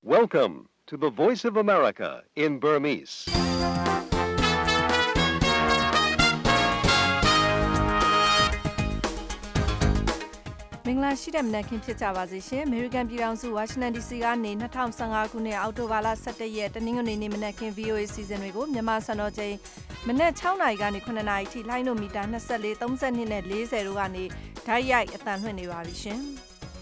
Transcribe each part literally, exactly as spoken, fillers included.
Welcome to the Voice of America in Burmese. ။မင်္ဂလာရှိတဲ့မနက်ခင်းဖြစ်ကြပါစေရှင်။ American ပြည်ထောင်စု Washington ဒီ စီ ကနေ၂၀၁၅ခုနှစ်အောက်တိုဘာလ၁၁ရက်တနင်္ဂနွေနေ့မနက်ခင်း V O A စီစဉ်တွေကိုမြန်မာစံတော်ချိန်မနက်၆နာရီကနေ၇နာရီထိလိုင်းနိုမီတာ၂၄ ၃၂နဲ့၄၀တို့ကနေဓာတ်ရိုက်အသံလွှင့်နေပါပြီရှင်။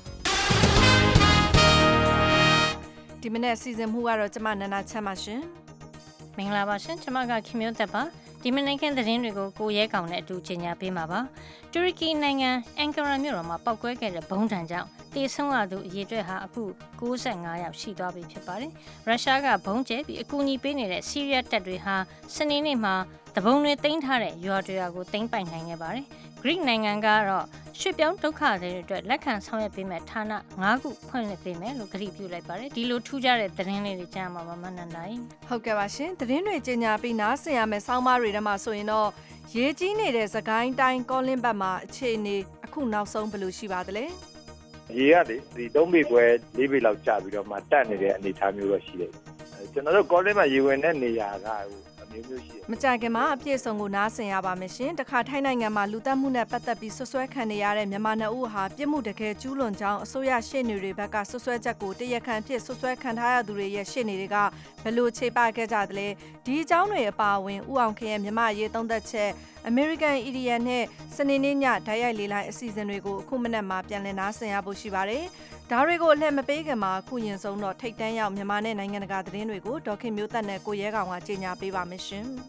ဒီမနက်စီစဉ်မှုကတော့ကျမနန္ဒာချမ်းပါရှင်။မင်္ဂလာပါရှင်။ကျမကခင်မျိုးသက်ပါ။ဒီမနေ့ကသတင်းတွေကိုကိုရဲကောင်နဲ့အတူကြီးညာပေးမှာပါ။တူရကီနိုင်ငံအန်ကာရာမြို့တော်မှာပောက်ကွဲခဲ့တဲ့ဘုံတံကြောင့်တေဆုံးရသူအရေအတွက်ဟာအခု၉၅ယောက်ရှိသွားပြီဖြစ်ပါတယ်။ရုရှားကဘုံကျဲပြီးအကူအညီပေးနေတဲ့ဆီးရီးယားတပ်တွေဟာစနေနေ့မှာတဘုံတွေသိမ်းထားတဲ့ရွာတွေကိုသိမ်းပိုက်နိုင်ခဲ့ပါတယ်။ Greek နိုင်ငံကတော့ရွှေ့ပြောင်းဒုက္ခတွေအတွက်လက်ခံဆောင်ရွက်ပေးမဲ့ဌာန၅ခုဖွင့်လှစ်ပေးမယ်လို့ကတိပြုလိုက်ပါတယ်။ဒီလိုထူးခြားတဲ့သတင်းလေးတွေကြားမှာပါမနန္ဒာကြီး။ဟုတ်ကဲ့ပါရှင်။သတင်းတွေကြီးညာပြီးနားဆင်ရမယ်ဆောင်းပါးတွေထဲမှာဆိုရင်တော့ရေးကြီးနေတဲ့စကိုင်းတိုင်းကောလင်းဘက်မှာအခြေအနေအခုနောက်ဆုံးဘယ်လိုရှိပါသလဲ။ရေကလေဒီသုံးပေခွဲလေးပေလောက်ကျပြီးတော့မှတက်နေတဲ့အနေအထားမျိုးတော့ရှိတယ်။ကျွန်တော်တို့ကောလင်းမှာရေဝင်တဲ့နေရာကဟိုမကြခင်မှာအပြည့်အစုံကိုနားဆင်ရပါမယ်ရှင်။တခါထိုင်းနိုင်ငံမှာလူသက်မှုနဲ့ပတ်သက်ပြီးဆွဆွဲခံနေရတဲ့မြန်မာနှစ်ဦးဟာပြစ်မှုတကယ်ကျူးလွန်ကြောင်းအစိုးရရှေ့နေတွေဘက်ကဆွဆွဲချက်ကိုတရားခံဖြစ်ဆွဆွဲခံထားရသူတွေရဲ့ရှေ့နေတွေကဘယ်လိုခြေပခဲ့ကြသလဲ။ဒီအကြောင်းတွေအပါအဝင်ဥအောင်ခင်ရဲ့မြန်မာရေးသုံးသက်ချက် American Idiot နဲ့စနေနေ့ညဓာတ်ရိုက်လေးလိုင်းအစီအစဉ်တွေကိုအခုမနက်မှာပြန်လည်နားဆင်ရဖို့ရှိပါတယ်။ဒါတွေကိုအလှည့်မပေးခင်မှာအခုရင်ဆုံးတော့ထိတ်တန်းရောက်မြန်မာနဲ့နိုင်ငံတကာသတင်းတွေကိုဒေါခင်မျိုးသက်နဲ့ကိုရဲကောင်ကကြေညာပေးပါမယ်ရှင်။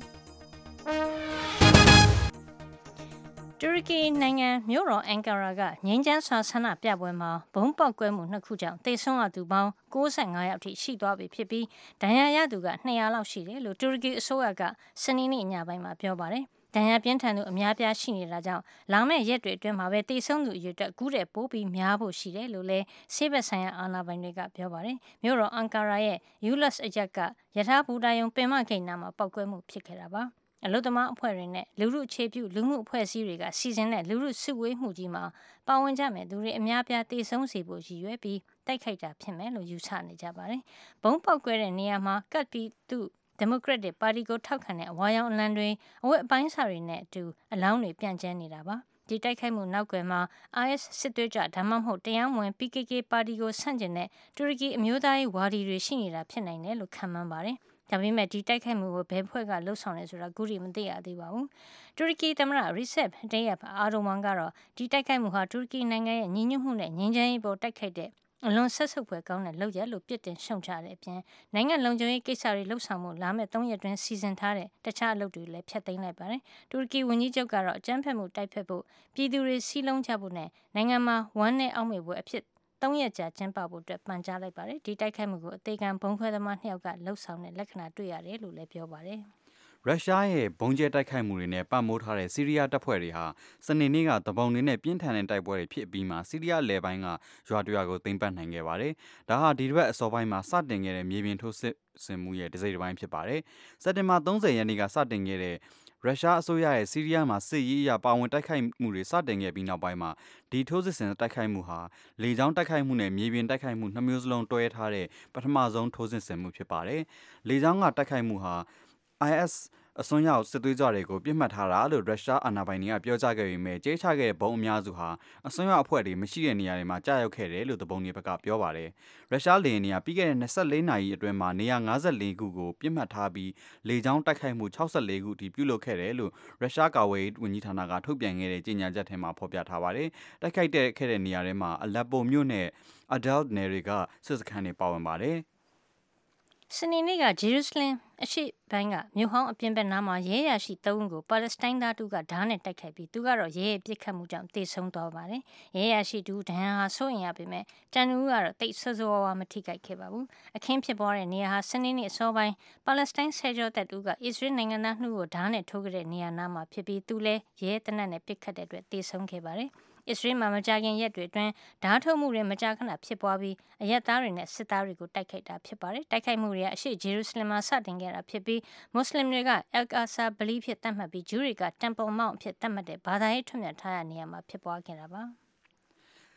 တူရကီနိုင်ငံမြို့တော်အန်ကာရာကငြိမ်းချမ်းစွာဆန္ဒပြပွဲမှာဘုံပေါက်ကွဲမှုနှစ်ခုကြောင့်တေဆုံးရသူပေါင်း၉၅ယောက်ထိရှိသွားပြီဖြစ်ပြီးဒဏ်ရာရသူက၂၀၀လောက်ရှိတယ်လို့တူရကီအစိုးရကစနေနေ့ညပိုင်းမှာပြောပါတယ်။ဒဏ်ရာပြင်းထန်သူအများပြားရှိနေတာကြောင့်လာမယ့်ရက်တွေအတွင်းမှာပဲတေဆုံးသူအရေအတွက်ကူးတဲ့ပိုးပြီးများဖို့ရှိတယ်လို့လည်းဆေးဘက်ဆိုင်ရာအာဏာပိုင်တွေကပြောပါတယ်။မြို့တော်အန်ကာရာရဲ့ယူလတ်အရက်ကယထာဘူတာယုံပင်မဂိတ်နာမှာပောက်ကွဲမှုဖြစ်ခဲ့တာပါ။အလုသမားအဖွဲ့တွေနဲ့လူမှုအခြေပြုလူမှုအဖွဲ့အစည်းတွေကစီစဉ်တဲ့လူမှုစုဝေးမှုကြီးမှာပါဝင်ကြမဲ့သူတွေအများပြားတေဆုံးစေဖို့ရည်ရွယ်ပြီးတိုက်ခိုက်တာဖြစ်မယ်လို့ယူဆနေကြပါတယ်။ဘုံပေါက်ကွဲတဲ့နေရာမှာကတ်ပီတုဒီမိုကရက်တစ်ပါတီကိုထောက်ခံတဲ့အဝါရောင်အလံတွေအဝတ်အပိုင်းစာတွေနဲ့အတူအလောင်းတွေပြန့်ကျဲနေတာပါ။ဒီတိုက်ခိုက်မှုနောက်ကွယ်မှာ I S စစ်သွေးကြဒါမှမဟုတ်တရားမဝင် P K K ပါတီကိုဆန့်ကျင်တဲ့တူရကီအမျိုးသားရေးဝါဒီတွေရှိနေတာဖြစ်နိုင်တယ်လို့ခန့်မှန်းပါတယ်။ဒါပေမဲ့ဒီတိုက်ခိုက်မှုကိုဘယ်ဖွဲ့ကလှုပ်ဆောင်လဲဆိုတာအခုထိမသိရသေးပါဘူး။တူရကီသမ္မတ Recep Tayyip Erdogan ကတော့ဒီတိုက်ခိုက်မှုဟာတူရကီနိုင်ငံရဲ့ညီညွတ်မှုနဲ့ငြိမ်းချမ်းရေးပေါ်တိုက်ခိုက်တဲ့အလွန်ဆက်ဆုပ်ဖွယ်ကောင်းတဲ့လုပ်ရပ်လို့ပြစ်တင်ရှုံချတဲ့အပြင်နိုင်ငံလုံခြုံရေးကိစ္စတွေလှုပ်ဆောင်မှုလာမယ့်၃ရက်တွင်းစီစဉ်ထားတဲ့တခြားအလုပ်တွေလည်းဖျက်သိမ်းလိုက်ပါတယ်။တူရကီဝန်ကြီးချုပ်ကတော့အကြမ်းဖက်မှုတိုက်ဖက်ဖို့ပြည်သူတွေစီးလုံးကြဖို့နဲ့နိုင်ငံမှာဝမ်းနဲ့အောက်မေ့ဖို့အဖြစ်သုံးရက်ကြာကျင်းပဖို့အတွက်ပန်ကြားလိုက်ပါတယ်။ဒီတိုက်ခိုက်မှုကိုအသေးခံဘုံခွဲသမားနှစ်ယောက်ကလှုပ်ဆောင်တဲ့လက္ခဏာတွေ့ရတယ်လို့လည်းပြောပါတယ်။ရုရှားရဲ့ဘုံကျဲတိုက်ခိုက်မှုတွေနဲ့ပတ်မိုးထားတဲ့ဆီးရီးယားတပ်ဖွဲ့တွေဟာစနေနေ့ကတပုံတွေနဲ့ပြင်းထန်တဲ့တိုက်ပွဲတွေဖြစ်ပြီးမှဆီးရီးယားလယ်ပိုင်းကရွာတရွာကိုသိမ်းပိုက်နိုင်ခဲ့ပါတယ်။ဒါဟာဒီတစ်ပတ်အစောပိုင်းမှာစတင်ခဲ့တဲ့မြေပြင်ထိုးစစ်ဆင်မှုရဲ့တစ်စိတ်တစ်ပိုင်းဖြစ်ပါတယ်။စက်တင်ဘာ၃၀ရက်နေ့ကစတင်ခဲ့တဲ့ရုရှားအစိုးရရဲ့ဆီးရီးယားမှာစစ်ရေးအရပါဝင်တိုက်ခိုက်မှုတွေစတင်ခဲ့ပြီးနောက်ပိုင်းမှာဒီထိုးစစ်ဆင်တိုက်ခိုက်မှုဟာလေကြောင်းတိုက်ခိုက်မှုနဲ့မြေပြင်တိုက်ခိုက်မှုနှစ်မျိုးစလုံးတွဲထားတဲ့ပထမဆုံးထိုးစစ်ဆင်မှုဖြစ်ပါတယ်။လေကြောင်းကတိုက်ခိုက်မှုဟာ I S အစွန်းရောက်စစ်သွေးကြွတွေကိုပြစ်မှတ်ထားတာလို့ရုရှားအာဏာပိုင်တွေကပြောကြားခဲ့ပေမဲ့ကြေးချခဲ့တဲ့ဘုံအများစုဟာအစွန်းရောက်အဖွဲ့တွေမရှိတဲ့နေရာတွေမှာကြာရောက်ခဲ့တယ်လို့တပုံတွေဘက်ကပြောပါတယ်။ရုရှားလေယာဉ်တွေကပြီးခဲ့တဲ့၂၄နာရီအတွင်းမှာနေရာ၅၄ခုကိုပြစ်မှတ်ထားပြီးလေကြောင်းတိုက်ခိုက်မှု၆၄ခုအထိပြုလုပ်ခဲ့တယ်လို့ရုရှားကာကွယ်ရေးဝန်ကြီးဌာနကထုတ်ပြန်ခဲ့တဲ့ကြေညာချက်ထဲမှာဖော်ပြထားပါတယ်။တိုက်ခိုက်တဲ့ခဲ့တဲ့နေရာတွေမှာအလက်ပိုမြို့နဲ့ Adel နယ်တွေကစစ်စခန်းတွေပါဝင်ပါတယ်။စနေနေ့ကဂျေရုဆလင်အရှေ့ပိုင်းကမြို့ဟောင်းအပြင်ဘက်နားမှာရဲရရှိသုံးဦးကိုပါလက်စတိုင်းသားတူကဓာတ်နဲ့တိုက်ခိုက်ပြီးသူကတော့ရဲရဲ့ပြစ်ခတ်မှုကြောင့်တေဆုံးသွားပါတယ်။ရဲရရှိတူဒဏ်ရာဟာစိုးရင်ရပေမဲ့တန်တူကတော့တိတ်ဆွဆွဝါဝါမထိခိုက်ခဲ့ပါဘူး။အခင်းဖြစ်ပွားတဲ့နေရာဟာစနေနေ့အစောပိုင်းပါလက်စတိုင်းဆယ်ကျော်သက်တူကအစ္စရေးနိုင်ငံသားနှုတ်ကိုဓာတ်နဲ့ထိုးခဲ့တဲ့နေရာနားမှာဖြစ်ပြီးသူလည်းရဲတနက်နဲ့ပြစ်ခတ်တဲ့အတွက်တေဆုံးခဲ့ပါတယ်။အစ္စရေးမှာမကြာခင်ရက်တွေအတွင်းဓာတ်ထုတ်မှုတွေမကြာခဏဖြစ်ပွားပြီးအရက်သားတွေနဲ့စစ်သားတွေကိုတိုက်ခိုက်တာဖြစ်ပါတယ်။တိုက်ခိုက်မှုတွေကအရှေ့ဂျေရုဆလင်မှာစတင်ခဲ့တာဖြစ်ပြီးမွတ်စလင်တွေက Al-Aqsa ဗလီဖြစ်သတ်မှတ်ပြီးဂျူးတွေက Temple Mount ဖြစ်သတ်မှတ်တဲ့ဘာသာရေးထွတ်မြတ်ထားတဲ့နေရာမှာဖြစ်ပွားခဲ့တာပါ။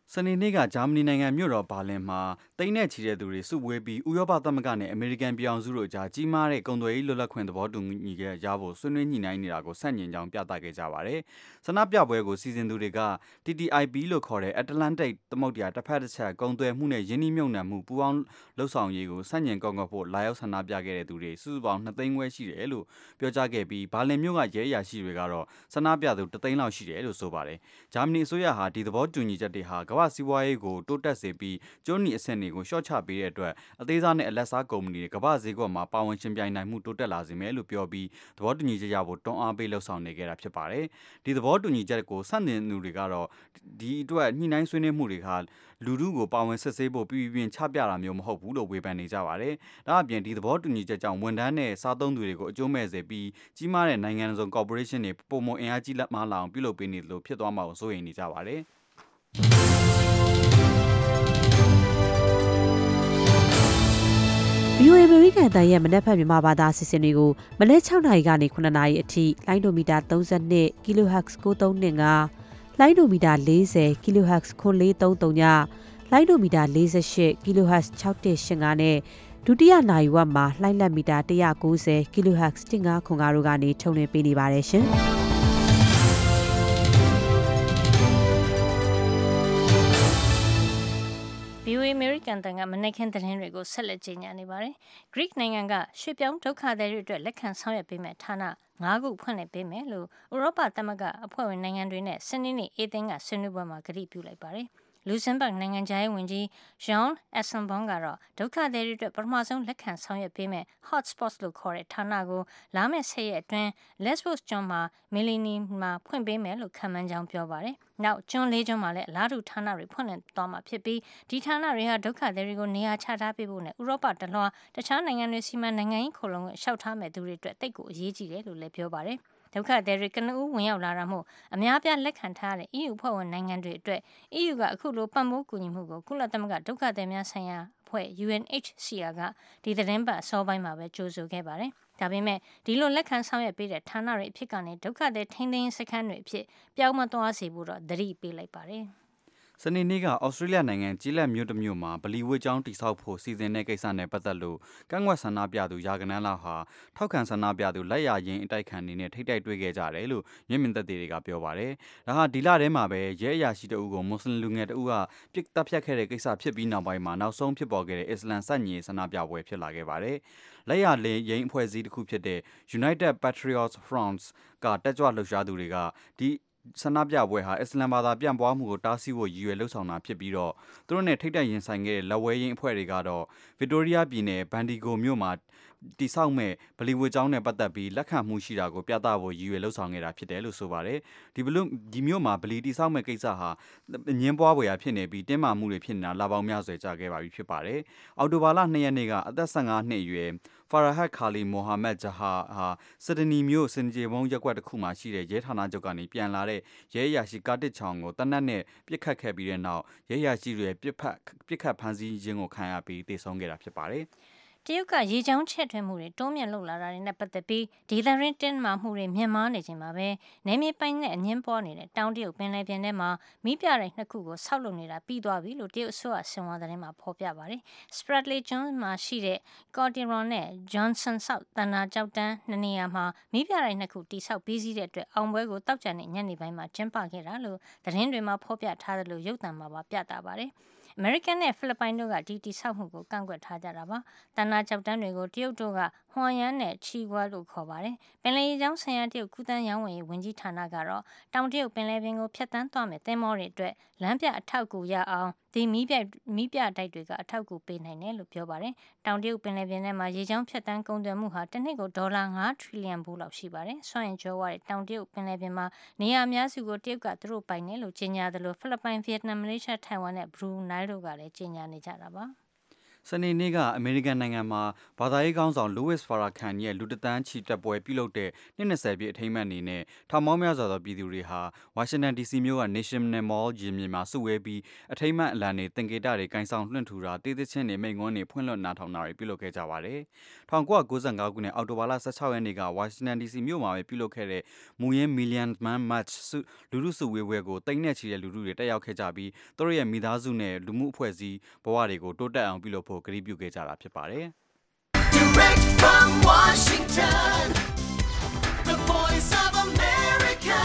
စနေနေ့ကဂျာမနီနိုင်ငံမြို့တော်ဘာလင်မှာတိတ်နဲ့ချီတဲ့သူတွေစုဝေးပြီးဥရောပသမဂ္ဂနဲ့အမေရိကန်ပြည်အောင်စုတို့ကြားကြီးမားတဲ့ကုန်သွယ်ရေးလွတ်လပ်ခွင့်သဘောတူညီချက်ရဖို့ဆွေးနွေးညှိနှိုင်းနေတာကိုဆန့်ကျင်ကြောင်းပြသခဲ့ကြပါတယ်။ဆန္ဒပြပွဲကိုစီစဉ်သူတွေက T T I P လို့ခေါ်တဲ့ Atlantic သမုဒ္ဒရာတစ်ဖက်တစ်ချက်ကုန်သွယ်မှုနဲ့ယင်းနှိမ့်မြုပ်နှံမှုပူးပေါင်းလှုပ်ဆောင်ရေးကိုဆန့်ကျင်ကောက်ကွက်ဖို့လာရောက်ဆန္ဒပြခဲ့တဲ့သူတွေစုစုပေါင်းနှစ်သိန်းခွဲရှိတယ်လို့ပြောကြားခဲ့ပြီးဘာလင်မြို့ကရဲအရာရှိတွေကတော့ဆန္ဒပြသူတစ်သိန်းလောက်ရှိတယ်လို့ဆိုပါတယ်။ဂျာမနီအစိုးရဟာဒီသဘောတူညီချက်တွေဟာကမ္ဘာစီးပွားရေးကိုတိုးတက်စေပြီးကျိုးနီအဆင့်တွေကိုရှော့ချပေးတဲ့အတွက်အသေးစားနဲ့အလက်စားကုမ္ပဏီတွေကမ္ဘာဈေးကွက်မှာပါဝင်ရှင်ပြိုင်နိုင်မှုတိုးတက်လာစေမယ်လို့ပြောပြီးသဘောတူညီချက်ရဖို့တွန်းအားပေးလှုပ်ဆောင်နေကြတာဖြစ်ပါတယ်။ဒီသဘောတူညီချက်ကိုဆန့်ကျင်သူတွေကတော့ဒီအတွက်ညှိနှိုင်းဆွေးနွေးမှုတွေကလူထုကိုပါဝင်စစ်ဆေးဖို့ပြည်ပြင်းချပြတာမျိုးမဟုတ်ဘူးလို့ဝေဖန်နေကြပါတယ်။ဒါအပြင်ဒီသဘောတူညီချက်ကြောင့်ဝန်ထမ်းနဲ့စားသုံးသူတွေကိုအကျိုးမဲ့စေပြီးကြီးမားတဲ့နိုင်ငံစုံ corporation တွေပုံမအင်အားကြီးလက်မလာအောင်ပြုလုပ်ပေးနေတယ်လို့ဖြစ်သွားမှာကိုစိုးရိမ်နေကြပါတယ်။ V O A အမေရိကန်တန်ရဲ့မနက်ဖြန်မြန်မာဘာသာအစီအစဉ်တွေကိုမနက်၆နာရီကနေ၇နာရီအထိလိုင်းဒိုမီတာ၃၂ kilohertz ၉၃၂၅လိုင်းဒိုမီတာ၄၀ kilohertz ၉၄၃၃ညလိုင်းဒိုမီတာ၄၈ kilohertz ၆၁၈၅နဲ့ဒုတိယနာရီဝက်မှာလိုင်းလက်မီတာ၁၉၀ kilohertz ၁၅ခွန်ကားတို့ကနေထုတ်လွှင့်ပေးနေပါတယ်ရှင်။ V O A အမေရိကန်တန်ကမနက်ခင်းသတင်းတွေကိုဆက်လက်ကြီးညာနေပါတယ်။ Greek နိုင်ငံကရွှေ့ပြောင်းဒုက္ခသည်တွေအတွက်လက်ခံဆောင်ရွက်ပေးမဲ့ဌာန၅ခုဖွင့်လှစ်ပေးမယ်လို့ဥရောပသမဂ္ဂအဖွဲ့ဝင်နိုင်ငံတွေနဲ့စနေနေ့အေသင်းကဆွေးနွေးပွဲမှာကတိပြုလိုက်ပါတယ်။ လူဇမ်ဘတ်နိုင်ငံခြားရေးဝန်ကြီး Jean Asselborn ကတော့ဒုက္ခသည်တွေအတွက်ပထမဆုံးလက်ခံဆောင်ရွက်ပေးမဲ့ Hotspots လို့ခေါ်တဲ့ဌာနကိုလာမယ့်၁၀ရက်အတွင်း Lesbos ကျွန်းမှာ Melini မှာဖွင့်ပေးမယ်လို့ခန့်မှန်းကြောင်းပြောပါတယ်။နောက်ကျွန်းလေးကျွန်းမှာလည်းအလားတူဌာနတွေဖွင့်လှစ်သွားမှာဖြစ်ပြီးဒီဌာနတွေဟာဒုက္ခသည်တွေကိုနေရာချထားပေးဖို့နဲ့ဥရောပတလွှားတခြားနိုင်ငံတွေစီမံနိုင်ငံရေးခိုလုံကိုရှောက်ထားမဲ့သူတွေအတွက်တိတ်ကိုအရေးကြီးတယ်လို့လည်းပြောပါတယ်။ဒုက္ခသည်တွေကနဦးဝင်ရောက်လာတာမို့အများပြားလက်ခံထားတဲ့ E U ဖွဲ့ဝင်နိုင်ငံတွေအတွက် E U ကအခုလိုပံ့ပိုးကူညီမှုကိုကုလသမဂ္ဂဒုက္ခသည်များဆိုင်ရာအဖွဲ့ U N H C R ကဒီသတင်းပတ်အစောပိုင်းမှာပဲကြိုဆိုခဲ့ပါတယ်။ဒါပေမဲ့ဒီလိုလက်ခံဆောင်ရွက်ပေးတဲ့ဌာနတွေအဖြစ်ကနေဒုက္ခသည်ထိန်းသိမ်းစခန်းတွေအဖြစ်ပြောင်းမသွားစေဖို့တော့သတိပေးလိုက်ပါတယ်။စနေနေ့ကဩစတြေးလျနိုင်ငံကြီးလက်မြို့တစ်မြို့မှာဗလီဝတ်ကျောင်းတိစောက်ဖို့စီစဉ်တဲ့ကိစ္စနဲ့ပတ်သက်လို့ကန့်ကွက်ဆန္ဒပြသူရာကနန်းလောက်ဟာထောက်ခံဆန္ဒပြသူလက်ရရင်အတိုက်ခံနေနဲ့ထိတ်တိုက်တွေ့ခဲ့ကြတယ်လို့မျက်မြင်သက်သေတွေကပြောပါတယ်။ဒါဟာဒီလထဲမှာပဲရဲအရာရှိတအုပ်ကိုမွတ်စလင်လူငယ်တအုပ်ကပြစ်တပ်ဖြတ်ခဲ့တဲ့ကိစ္စဖြစ်ပြီးနောက်ပိုင်းမှာနောက်ဆုံးဖြစ်ပေါ်ခဲ့တဲ့အစ္စလမ်စန့်ကျင်ဆန္ဒပြပွဲဖြစ်လာခဲ့ပါတယ်။လက်ရလင်းရင်အဖွဲ့အစည်းတစ်ခုဖြစ်တဲ့ United Patriots Front ကတက်ကြွလှုပ်ရှားသူတွေကဒီဆန္ဒပြပွဲဟာအစ္စလမ်ဘာသာပြန့်ပွားမှုကိုတားဆီးဖို့ရည်ရွယ်လှုပ်ဆောင်တာဖြစ်ပြီးတော့သူတို့နဲ့ထိတ်တိုက်ရင်ဆိုင်ခဲ့တဲ့လက်ဝဲရင်းအဖွဲ့တွေကတော့ဗစ်တိုးရီးယားပြည်နယ်ဘန်ဒီဂိုမြို့မှာတိဆောက်မဲ့ဗလီဝတ်ကျောင်းနဲ့ပတ်သက်ပြီးလက်ခံမှုရှိတာကိုပြသဖို့ရည်ရွယ်လှုပ်ဆောင်ခဲ့တာဖြစ်တယ်လို့ဆိုပါတယ်ဒီဘလို့ဒီမြို့မှာဗလီတိဆောက်မဲ့ကိစ္စဟာညင်းပွားပွေရာဖြစ်နေပြီးတင်းမာမှုတွေဖြစ်နေတာလပေါင်းများစွာကြာခဲ့ပါပြီဖြစ်ပါတယ်အော်တိုဘာလ၂ရက်နေ့ကအသက်၁၅နှစ်အရွယ်ဖာရာဟတ်ခါလီမိုဟာမက်ဂျဟာဟာစဒနီမြို့စင်ဂျေဘုံရက်ကွက်တစ်ခုမှာရှိတဲ့ရဲဌာနချုပ်ကနေပြန်လာတဲ့ရဲအရာရှိကာတစ်ချောင်ကိုတနက်နဲ့ပြစ်ခတ်ခဲ့ပြီးတဲ့နောက်ရဲအရာရှိတွေပြစ်ဖက်ပြစ်ခတ်ဖမ်းဆီးခြင်းကိုခံရပြီးတေဆုံးခဲ့တာဖြစ်ပါတယ်တရုတ်ကရေချောင်းချက်ထွင်မှုတွေတိုးမြင့်လုပ်လာတာတွေနဲ့ပတ်သက်ပြီးဒေသရင်းတင်းမာမှုတွေမြင့်မားနေချိန်မှာပဲနယ်မြေပိုင်းနဲ့အငင်းပွားနေတဲ့တောင်တရုတ်ပင်လယ်ပြင်ထဲမှာမိပြတိုက်နှစ်ခုကိုဆောက်လုပ်နေတာပြီးသွားပြီလို့တရုတ်အစိုးရဆင်ဟွာသတင်းမှာဖော်ပြပါတယ်။ Spratly ကျွန်းမှာရှိတဲ့ Cottiron နဲ့ Johnson South တန်နာကျောက်တန်းနှစ်နေရာမှာမိပြတိုက်နှစ်ခုတိဆောက်ပြီးစီးတဲ့အတွက်အောင်ပွဲကိုတောက်ကြတဲ့ညနေပိုင်းမှာကျင်းပခဲ့တာလို့သတင်းတွေမှာဖော်ပြထားတယ်လို့ရုပ်သံမှာပါပြတာပါတယ်။အမေရိကန်နဲ့ဖိလစ်ပိုင်တို့ကဒီတိဆောက်မှုကိုကန့်ကွက်ထားကြတာပါ။တန်နာကျောက်တန်းတွေကိုတရုတ်တို့ကဟွမ်ယန်နဲ့ချီဝါလို့ခေါ်ပါတယ်။ပင်လယ်ရေကြောင်းဆိုင်ရာတရုတ်ကူးသန်းရောင်းဝယ်ရေးဝန်ကြီးဌာနကတော့တောင်တရုတ်ပင်လယ်ပြင်ကိုဖျက်ဆီးသွားမယ့်သင်္ဘောတွေအတွက်လမ်းပြအထောက်အကူရအောင်ဒီမီးပြမီးပြတိုက်တွေကအထောက်အကူပေးနိုင်တယ်လို့ပြောပါတယ်။တောင်တရုတ်ပင်လယ်ပြင်ထဲမှာရေကြောင်းဖျက်ဆီးကုန်သွယ်မှုဟာတစ်နှစ်ကိုဒေါ်လာ၅ထရီလီယံဘူးလောက်ရှိပါတယ်။စွန့်ရင်ကျော်ဝတဲ့တောင်တရုတ်ပင်လယ်ပြင်မှာနေရာအများစုကိုတရုတ်ကသူတို့ပိုင်တယ်လို့ကြေညာတယ်လို့ဖိလစ်ပိုင်၊ဗီယက်နမ်၊မလေးရှား၊ထိုင်ဝမ်နဲ့ဘရူနိုင်းတို့ကလည်းကြေညာနေကြတာပါ။စနေနေ့ကအမေရိကန်နိုင်ငံမှာဘာသာရေးခေါင်းဆောင် Louis Farrakhan ရဲ့လူတသန်းချီတက်ပွဲပြုလုပ်တဲ့နှစ်၂၀ပြည့်အထိမ်းအမှတ်အနေနဲ့ထောင်ပေါင်းများစွာသောပြည်သူတွေဟာဝါရှင်တန် ဒီစီ မြို့က National Mall ရင်ပြင်မှာစုဝေးပြီးအထိမ်းအမှတ်အလံတွေသင်္ကေတတွေကင်ဆောင်လွှင့်ထူတာတေးသချင်းတွေမိန့်ခွန်းတွေဖွင့်လွှင့်နားထောင်တာတွေပြုလုပ်ခဲ့ကြပါတယ်။၁၉၉၅ခုနှစ်အောက်တိုဘာလ၁၆ရက်နေ့ကဝါရှင်တန် ဒီစီ မြို့မှာပဲပြုလုပ်ခဲ့တဲ့မူရင်း Million Man March လူထုစုဝေးပွဲကိုတိမ်နဲ့ချီတဲ့လူထုတွေတက်ရောက်ခဲ့ကြပြီးသူတို့ရဲ့မိသားစုနဲ့လူမှုအဖွဲ့အစည်းဘဝတွေကိုတိုးတက်အောင်ပြုလုပ်ဖို့ကတိပြုခဲ့ကြတာဖြစ်ပါတယ်။ Direct from Washington, the voice of America,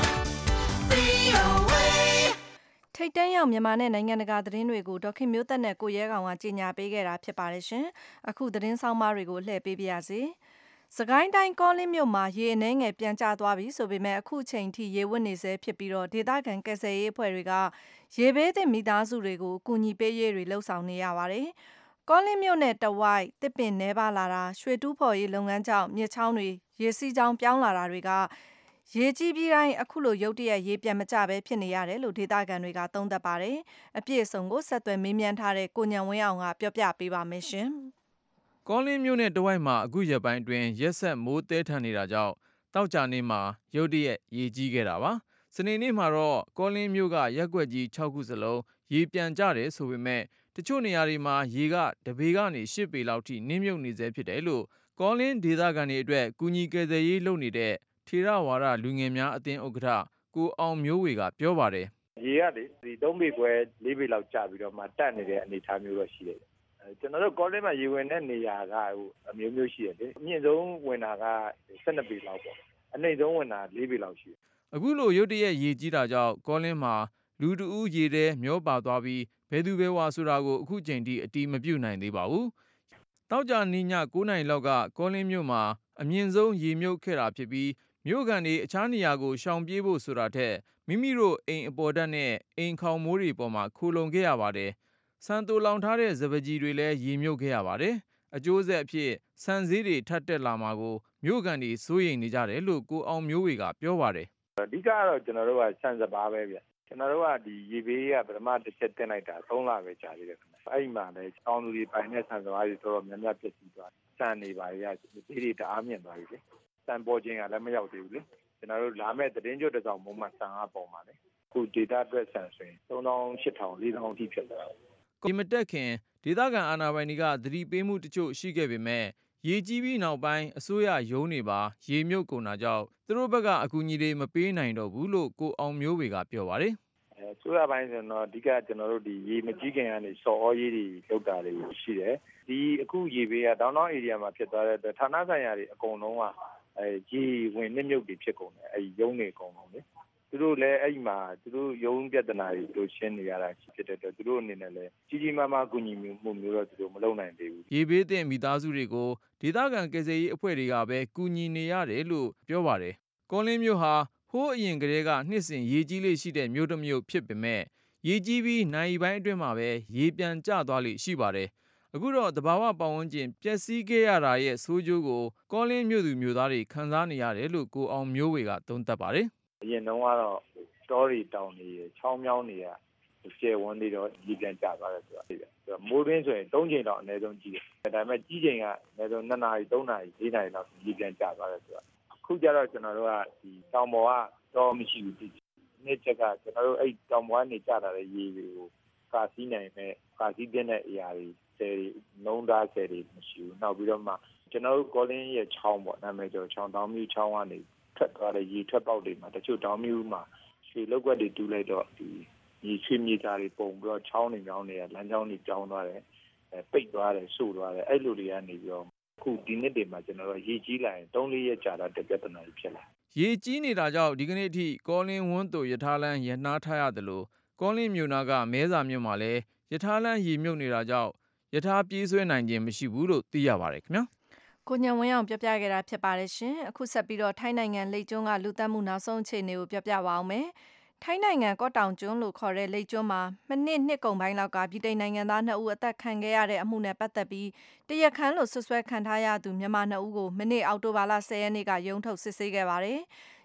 V O A ထိတ်တန့်ရောက်မြန်မာနဲ့နိုင်ငံတကာသတင်းတွေကိုဒေါခင်မျိုးသက်နဲ့ကိုရဲကောင်ကကြီးညာပေးခဲ့တာဖြစ်ပါတယ်ရှင်။အခုသတင်းဆောင်မတွေကိုလှည့်ပေးပါရစေ။စကိုင်းတိုင်းကောလင်းမြို့မှာရေအနှဲငယ်ပြန်ကျသွားပြီဆိုပေမဲ့အခုချိန်ထိရေဝတ်နေဆဲဖြစ်ပြီးတော့ဒေသခံကယ်ဆယ်ရေးအဖွဲ့တွေကရေဘေးသင့်မိသားစုတွေကိုအကူအညီပေးရေးတွေလှုပ်ဆောင်နေရပါတယ်။ကောလင်းမြို့နယ်တဝိုက်တစ်ပင်နှဲပါလာတာရွှေတူးဖော်ရေးလုပ်ငန်းကြောင့်မြစ်ချောင်းတွေရေစီးကြောင်းပြောင်းလာတာတွေကရေကြီးပြီးတိုင်းအခုလိုရုတ်တရက်ရေပြန်မကျပဲဖြစ်နေရတယ်လို့ဒေသခံတွေကသုံးသပ်ပါတယ်။အပြည့်အစုံကိုဆက်သွယ်မေးမြန်းထားတဲ့ကိုညံဝင်းအောင်ကပြောပြပေးပါမယ်ရှင်။ကောလင်းမြို့နယ်တဝိုက်မှာအခုရက်ပိုင်းအတွင်းရက်ဆက်မိုးတဲထန်နေတာကြောင့်တောက်ကြနေ့မှာရုတ်တရက်ရေကြီးခဲ့တာပါ။စနေနေ့မှာတော့ကောလင်းမြို့ကရက်ကွက်ကြီး၆ခုစလုံးရေပြန်ကျတယ်ဆိုပေမဲ့တချို့နေရာတွေမှာရေကတပေကနေ၈ပေလောက်ထိနင်းမြုပ်နေစေဖြစ်တယ်လို့ကောလင်းဒေသခံတွေအတွက်ကူညီကယ်ဆယ်ရေးလုပ်နေတဲ့ထေရဝါဒလူငယ်များအသင်းဥက္ကဋ္ဌကိုအောင်မျိုးဝေကပြောပါတယ်။ရေကလေဒီသုံးပေခွဲလေးပေလောက်ကျပြီးတော့မှတက်နေတဲ့အနေအထားမျိုးတော့ရှိတယ်။ကျွန်တော်တို့ကောလင်းမှာရေဝင်တဲ့နေရာကဟိုအမျိုးမျိုးရှိတယ်လေ။အမြင့်ဆုံးဝင်တာက၁၂ပေလောက်ပေါ့။အနိမ့်ဆုံးဝင်တာ၄ပေလောက်ရှိတယ်။အခုလိုရုတ်တရက်ရေကြီးတာကြောင့်ကောလင်းမှာလူတဦးရေထဲမျောပါသွားပြီးဘယ်သူဘယ်ဝါဆိုတာကိုအခုချိန်ထိအတိမပြုနိုင်သေးပါဘူး။တောက်ကြနေ့ည၉နာရီလောက်ကကောလင်းမြို့မှာအမြင့်ဆုံးရေမြုပ်ခဲ့တာဖြစ်ပြီးမြို့ကန်တွေအခြားနေရာကိုရှောင်ပြေးဖို့ဆိုတာထက်မိမိတို့အိမ်အပေါ်တက်နဲ့အိမ်ခေါင်မိုးတွေပေါ်မှာခိုလုံခဲ့ရပါတယ်။စံတူလောင်ထားတဲ့စပကြီးတွေလည်းရေမြုပ်ခဲ့ရပါတယ်။အကျိုးဆက်အဖြစ်စံစည်းတွေထပ်တက်လာမှာကိုမြို့ကန်တွေစိုးရိမ်နေကြတယ်လို့ကိုအောင်မျိုးဝေကပြောပါတယ်။အဓိကကတော့ကျွန်တော်တို့ကစံစပါပဲဗျ။ကျွန်တော်တို့ကဒီရေဘေးကပထမတစ်ချက်တင်လိုက်တာ၃လပဲကြာသေးတယ်ခင်ဗျ။အဲ့ဒီမှာလည်းတောင်သူတွေပိုင်တဲ့စံစပါးတွေတော်တော်များများပြည့်စည်သွားတယ်။စံနေပါရဘေးတွေတအားမြင့်သွားပြီလေ။စံပေါ်ခြင်းကလည်းမရောက်သေးဘူးလေ။ကျွန်တော်တို့လာမဲ့သတင်းကြွတစ်စောင်ပုံမှန်စံအပေါ်မှာလေ။ခုဒေတာအတွက်စံဆိုရင်၃သောင်း၈ထောင်၄သောင်းအထိဖြစ်သွားတယ်။ဒီမတက်ခင်ဒေသခံအာဏာပိုင်တွေကသတိပေးမှုတချို့ရှိခဲ့ပေမဲ့ရေကြီးပြီးနောက်ပိုင်းအစိုးရရုံးတွေပါရေမြုပ်ကုန်တာကြောင့်သူတို့ဘက်ကအကူအညီတွေမပေးနိုင်တော့ဘူးလို့ကိုအောင်မျိုးဝေကပြောပါတယ်။အဲဆိုရပိုင်းဆိုတော့အဓိကကျွန်တော်တို့ဒီရေမကြီးခင်ကနေစော်ဩရေးတွေလုပ်တာတွေရှိတယ်။ဒီအခုရေဘေးကဒေါင်းတောင်းဧရိယာမှာဖြစ်သွားတဲ့အတွက်ဌာနဆိုင်ရာတွေအကုန်လုံးကအဲရေဝင်နှိမ့်မြုပ်တွေဖြစ်ကုန်တယ်။အဲဒီရုံးတွေအကုန်လုံးလေ။သူတို့လည်းအဲ့ဒီမှာသူတို့ရုံးပြဿနာတွေတို့ရှင်းနေရတာဖြစ်တဲ့အတွက်သူတို့အနေနဲ့လည်းကြီးကြီးမားမားကူညီမှုမျိုးတော့သူတို့မလုပ်နိုင်သေးဘူး။ရေဘေးသင့်မိသားစုတွေကိုဒေသခံကယ်ဆယ်ရေးအဖွဲ့တွေကပဲကူညီနေရတယ်လို့ပြောပါတယ်။ကောလင်းမြို့ဟာဟိုးအရင်ကတည်းကနှစ်စဉ်ရေကြီးလေးရှိတဲ့မြို့တစ်မြို့ဖြစ်ပေမဲ့ရေကြီးပြီးနိုင်ပိုင်းအတွင်းမှာပဲရေပြန်ကျသွားလိမ့်ရှိပါတယ်။အခုတော့တဘာဝပတ်ဝန်းကျင်ပျက်စီးခဲ့ရတာရဲ့ဆိုးကျိုးကိုကောလင်းမြို့သူမြို့သားတွေခံစားနေရတယ်လို့ကိုအောင်မျိုးဝေကသုံးသပ်ပါတယ်။အရင်တုန်းကတော့တောတွေတောင်တွေချောင်းမြောင်းတွေကကျယ်ဝန်းနေတော့ရေပြန်ကျသွားတယ်ဆိုတာသိတယ်။ဆိုတော့မိုးရင်းဆိုရင်၃ချိန်တော့အနည်းဆုံးကြီးတယ်။ဒါပေမဲ့ကြီးချိန်ကအနည်းဆုံး၂နာရီ၃နာရီ၄နာရီလောက်ရေပြန်ကျသွားတယ်ဆိုတာအခုကျတော့ကျွန်တော်တို့ကဒီတောင်ပေါ်ကတော့မရှိဘူးဒီနေ့ချက်ကကျွန်တော်တို့အဲ့တောင်ပေါ်ကနေကျလာတဲ့ရေတွေကိုကာစီးနိုင်မဲ့ကာစီးပြတဲ့အရာတွေဆယ်တွေလုံးသားဆယ်တွေမရှိဘူးနောက်ပြီးတော့မှကျွန်တော်တို့ကောလင်းရဲ့ချောင်းပေါ့နာမည်ကျော်ချောင်းတောင်မြူချောင်းကနေထွက်သွားတဲ့ရေထွက်ပေါက်တွေမှာတချို့တောင်မြူမှာရွှေလောက်ွက်တွေတူးလိုက်တော့ဒီရေချွေးမြေသားတွေပုံပြီးတော့ချောင်းနေကြောင်းတွေကလမ်းကြောင်းတွေကြောင်းသွားတယ်အဲပိတ်သွားတယ်ဆို့သွားတယ်အဲ့လိုတွေကနေပြီးတော့ခုဒီနေ့တွေမှာကျွန်တော်တို့ရေကြီးလာရင်၃-၄ရက်ကြာတော့တပြဿနာကြီးဖြစ်လာရေကြီးနေတာကြောင့်ဒီကနေ့အထိကောလင်းဝန်းသိုရထားလမ်းရနားထားရတယ်လို့ကောလင်းမြို့နာကမဲစာမြို့မှာလည်းရထားလမ်းရေမြုပ်နေတာကြောင့်ရထားပြေးဆွဲနိုင်ခြင်းမရှိဘူးလို့သိရပါတယ်ခင်ဗျာကိုညံဝင်းအောင်ပြောပြခဲ့တာဖြစ်ပါတယ်ရှင်အခုဆက်ပြီးတော့ထိုင်းနိုင်ငံလိတ်ကျွန်းကလူသက်မှုနောက်ဆုံးအခြေအနေကိုပြောပြပါအောင်မယ်ထိုင်းနိုင်ငံကော့တောင်ကျွန်းလို့ခေါ်တဲ့လိတ်ကျွန်းမှာမနှစ်နှစ်ကုန်ပိုင်းလောက်ကပြည်ထိုင်နိုင်ငံသားနှစ်ဦးအသက်ခံခဲ့ရတဲ့အမှုနဲ့ပတ်သက်ပြီးတရားခံလို့ဆွဆွဲခံထားရသူမြန်မာနှစ်ဦးကိုမနေ့အောက်တိုဘာလ၁၀ရက်နေ့ကရုံးထုတ်စစ်ဆေးခဲ့ပါတယ်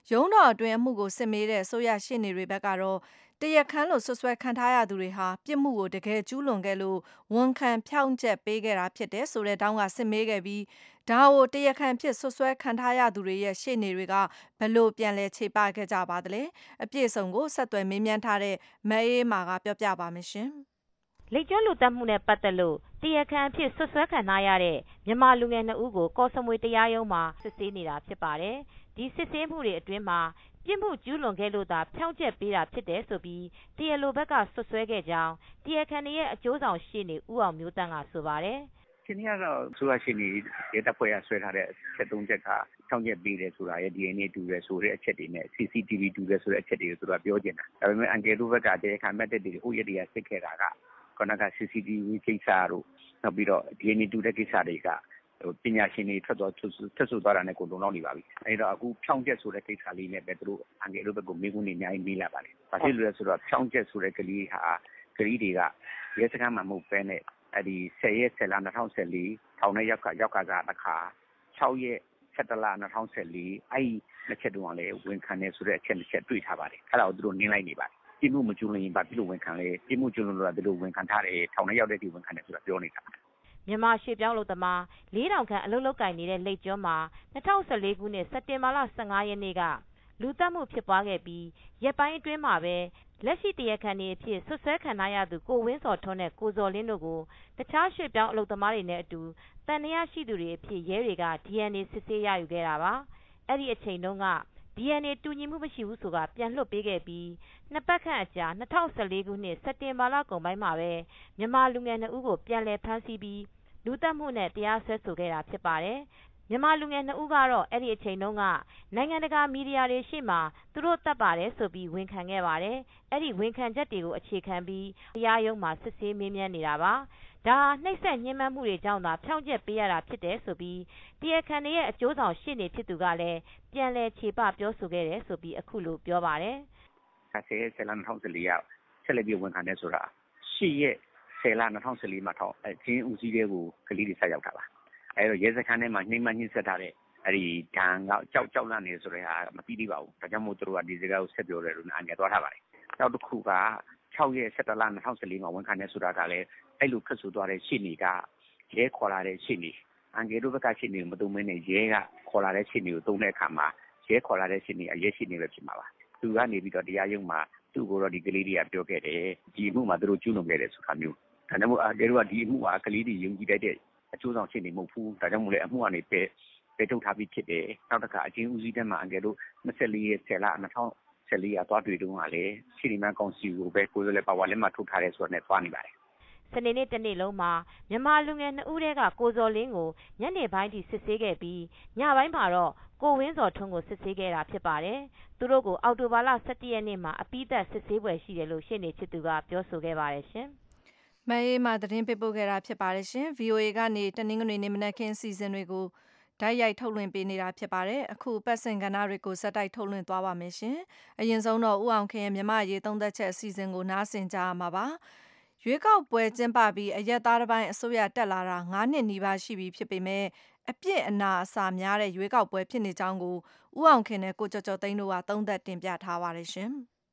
ရုံးတော်အတွင်းအမှုကိုစစ်မေးတဲ့အစိုးရရှေ့နေတွေဘက်ကတော့တရားခံလို့ဆွဆွဲခံထားရသူတွေဟာပြစ်မှုကိုတကယ်ကျူးလွန်ခဲ့လို့ဝန်ခံဖြောင့်ချက်ပေးခဲ့တာဖြစ်တယ်ဆိုတဲ့တောင်းကစစ်မေးခဲ့ပြီးဒါကိုတရားခံဖြစ်ဆွဆွဲခံထားရသူတွေရဲ့ရှေ့နေတွေကဘလို့ပြန်လဲခြေပခဲ့ကြပါသလဲအပြည့်စုံကိုဆက်သွယ်မေးမြန်းထားတဲ့မအေးမာကပြောပြပါမယ်ရှင်လိတ်ကျွန်းလူတက်မှုနဲ့ပတ်သက်လို့တရားခံအဖြစ်ဆွဆွဲခံထားရတဲ့မြန်မာလူငယ်နှစ်ဦးကိုကော့စမွေတရားရုံးမှာစစ်ဆေးနေတာဖြစ်ပါတယ်ဒီစစ်ဆေးမှုတွေအတွင်းမှာပြစ်မှုကျူးလွန်ခဲ့လို့သာဖြောင့်ချက်ပေးတာဖြစ်တယ်ဆိုပြီးတရားလိုဘက်ကဆွဆွဲခဲ့ကြောင်းတရားခံရဲ့အကျိုးဆောင်ရှေ့နေဦးအောင်မျိုးတန်းကဆိုပါတယ်ရှင်းရတော့ဆိုရရှိနေရဲတပ်ဖွဲ့ကဆွဲထားတဲ့ချက်သုံးချက်ကဖြောင့်ချက်ပေးတယ်ဆိုတာရဲ့ ဒီ အန် အေ တူတယ်ဆိုတဲ့အချက်တွေနဲ့ စီ စီ တီ ဗီ တူတယ်ဆိုတဲ့အချက်တွေကိုသူကပြောချင်တာဒါပေမဲ့အန်ကယ်တို့ဘက်ကတရားခံမဲ့တဲ့တွေဟိုရက်တွေကစစ်ခဲ့တာကခဏက စီ စီ တီ ဗီ ကိစ္စတို့နောက်ပြီးတော့ ဒီ အန် အေ တူတဲ့ကိစ္စတွေကပညာရှင်တွေထွက်သွားထွက်ဆိုသွားတာနဲ့ကိုလုံလောက်နေပါပြီ။အဲဒီတော့အခုဖြောင့်ချက်ဆိုတဲ့ကိစ္စလေးနဲ့ပဲသူတို့အန်ကယ်တို့ဘက်ကမေးခွန်းတွေအများကြီးမေးလာပါတယ်။ဘာဖြစ်လို့လဲဆိုတော့ဖြောင့်ချက်ဆိုတဲ့ကလေးဟာကလေးတွေကရဲစခန်းမှာမဟုတ်ဘဲနဲ့အဲဒီဆယ်ရက်ဆယ်လ၂၀၁၄ထောင်ထဲရောက်ကရောက်ကစားတစ်ခါ၆ရက်၁၇လ၂၀၁၄အဲဒီနှစ်ချက်တုန်းကလည်းဝန်ခံတယ်ဆိုတဲ့အချက်တစ်ချက်တွေ့ထားပါတယ်။အဲဒါကိုသူတို့နင်းလိုက်နေပါတယ်။ပြစ်မှုမကျူးလွန်ရင်ဘာဖြစ်လို့ဝန်ခံလဲပြစ်မှုကျူးလွန်လို့သူတို့ဝန်ခံထားတယ်ထောင်ထဲရောက်တဲ့ဒီဝန်ခံတယ်ဆိုတာပြောနေတာမြန်မာရွှေပြောင်းလုပ်သမားလေးထောင်ခန့်အလုပ်လုပ်ကိုင်နေတဲ့လိတ်ကျွန်းမှာ၂၀၁၄ခုနှစ်စက်တင်ဘာလ၁၅ရက်နေ့ကလူသတ်မှုဖြစ်ပွားခဲ့ပြီးရက်ပိုင်းအတွင်းမှာပဲလက်ရှိတရားခံတွေအဖြစ်ဆွဆွဲခံထားရသူကိုဝင်းစော်ထွန်းနဲ့ကိုဇော်လင်းတို့ကိုတခြားရွှေပြောင်းအလုပ်သမားတွေနဲ့အတူတန်တရားရှိသူတွေအဖြစ်ရဲတွေက ဒီ အန် အေ စစ်ဆေးရယူခဲ့တာပါအဲ့ဒီအချိန်တုန်းက ဒီ အန် အေ တူညီမှုမရှိဘူးဆိုတာပြန်လွှတ်ပေးခဲ့ပြီးနှစ်ပတ်ခန့်အကြာ၂၀၁၄ခုနှစ်စက်တင်ဘာလကုန်ပိုင်းမှာပဲမြန်မာလူငယ်နှစ်ဦးကိုပြန်လည်ဖမ်းဆီးပြီးလူသတ်မှုနဲ့တရားစွဲဆိုခဲ့တာဖြစ်ပါတယ်မြန်မာလူငယ်နှစ်ဦးကတော့အဲ့ဒီအချိန်တုန်းကနိုင်ငံတကာမီဒီယာတွေရှေ့မှာသူတို့တတ်ပါတယ်ဆိုပြီးဝန်ခံခဲ့ပါတယ်အဲ့ဒီဝန်ခံချက်တွေကိုအခြေခံပြီးတရားရုံးမှာစစ်ဆေးမေးမြန်းနေတာပါဒါဟာနှိပ်စက်ညှဉ်းပန်းမှုတွေကြောင့်သာဖြောင့်ချက်ပေးရတာဖြစ်တယ်ဆိုပြီးတရားခံရဲ့အကျိုးဆောင်ရှေ့နေဖြစ်သူကလည်းပြန်လည်ခြေပပြောဆိုခဲ့တယ်ဆိုပြီးအခုလိုပြောပါတယ်ဆယ်ရက်ဆယ်လ၂၀၁၄ရောက်ဆက်လက်ပြီးဝန်ခံတယ်ဆိုတာ၈ရက်ဆယ်လ၂၀၁၄မှာထောင်အချင်းဦးစီးတဲ့ကိုကလေးတွေဆက်ရောက်တာပါအဲတော့ရဲစခန်းထဲမှာနှိမ့်မနှိမ့်ဆက်ထားတဲ့အဲဒီဒဏ်ကကြောက်ကြောက်လန့်နေဆိုတဲ့ဟာမပြီးသေးပါဘူးဒါကြောင့်မို့သူတို့ကဒီစကားကိုဆက်ပြောတယ်လို့အန်ကယ်သွားထားပါတယ်နောက်တစ်ခုက၆ရက်၁၇လ၂၀၁၄မှာဝန်ခံတယ်ဆိုတာကလည်းအဲ့လိုထွက်ဆိုသွားတဲ့ရှေ့နေကရဲခေါ်လာတဲ့ရှေ့နေအန်ကယ်တို့ဘက်ကရှေ့နေကိုမတုံ့မင်းနဲ့ရဲကခေါ်လာတဲ့ရှေ့နေကိုတုံးတဲ့အခါမှာရဲခေါ်လာတဲ့ရှေ့နေအရဲရှေ့နေပဲဖြစ်မှာပါသူကနေပြီးတော့တရားရုံးမှာသူ့ကိုတော့ဒီကလေးတွေကပြောခဲ့တယ်ဒီအမှုမှာသူတို့ကျူးလွန်ခဲ့တယ်ဆိုတာမျိုးဒါကြောင့်မို့အန်ကယ်တို့ကဒီအမှုကကလေးတွေယုံကြည်တတ်တဲ့အကျိုးဆောင်ရှေ့နေမဟုတ်ဘူးဒါကြောင့်မို့လဲအမှုကနေပဲပဲထုတ်ထားပြီးဖြစ်တယ်နောက်တစ်ခါအချင်းဦးစီးတဲ့မှာအန်ကယ်တို့၂၄ရက်ဆယ်လ၂၀၁၄ကသွားတွေ့တုန်းကလည်းရှီနီမန်ကောင်စီကိုပဲကိုယ်စားလှယ်ပါဝါလက်မှတ်ထုတ်ထားတယ်ဆိုတော့လည်းသွားနေပါတယ်စနေနေ့တနေ့လုံးမှာမြန်မာလူငယ်နှစ်ဦးတည်းကကိုဇော်လင်းကိုညနေပိုင်းထိစစ်ဆေးခဲ့ပြီးညပိုင်းမှာတော့ကိုဝင်းစော်ထွန်းကိုစစ်ဆေးခဲ့တာဖြစ်ပါတယ်သူတို့ကိုအောက်တိုဘာလ၁၁ရက်နေ့မှာအပြီးသတ်စစ်ဆေးပွဲရှိတယ်လို့ရှေ့နေဖြစ်သူကပြောဆိုခဲ့ပါတယ်ရှင်မအေးမာသတင်းပေးပို့ခဲ့တာဖြစ်ပါတယ်ရှင် ဗီအိုအေ ကနေတနင်္ဂနွေနေ့မနက်ခင်းစီစဉ်တွေကိုဓာတ်ရိုက်ထုတ်လွှင့်ပေးနေတာဖြစ်ပါတယ်အခုပတ်စင်ကဏ္ဍတွေကိုစက်တိုက်ထုတ်လွှင့်သွားပါမယ်ရှင်အရင်ဆုံးတော့ဦးအောင်ခင်ရဲ့မြမရေးသုံးသက်ချက်အစီအစဉ်ကိုနားဆင်ကြရမှာပါရွေးကောက်ပွဲကျင်းပပြီးအရက်သားတစ်ပိုင်းအစိုးရတက်လာတာ၅နှစ်နီးပါးရှိပြီဖြစ်ပေမဲ့အပြစ်အနာအစာများတဲ့ရွေးကောက်ပွဲဖြစ်နေကြောင်းကိုဦးအောင်ခင်နဲ့ကိုကျော်ကျော်သိန်းတို့ကသုံးသက်တင်ပြထားပါတယ်ရှင်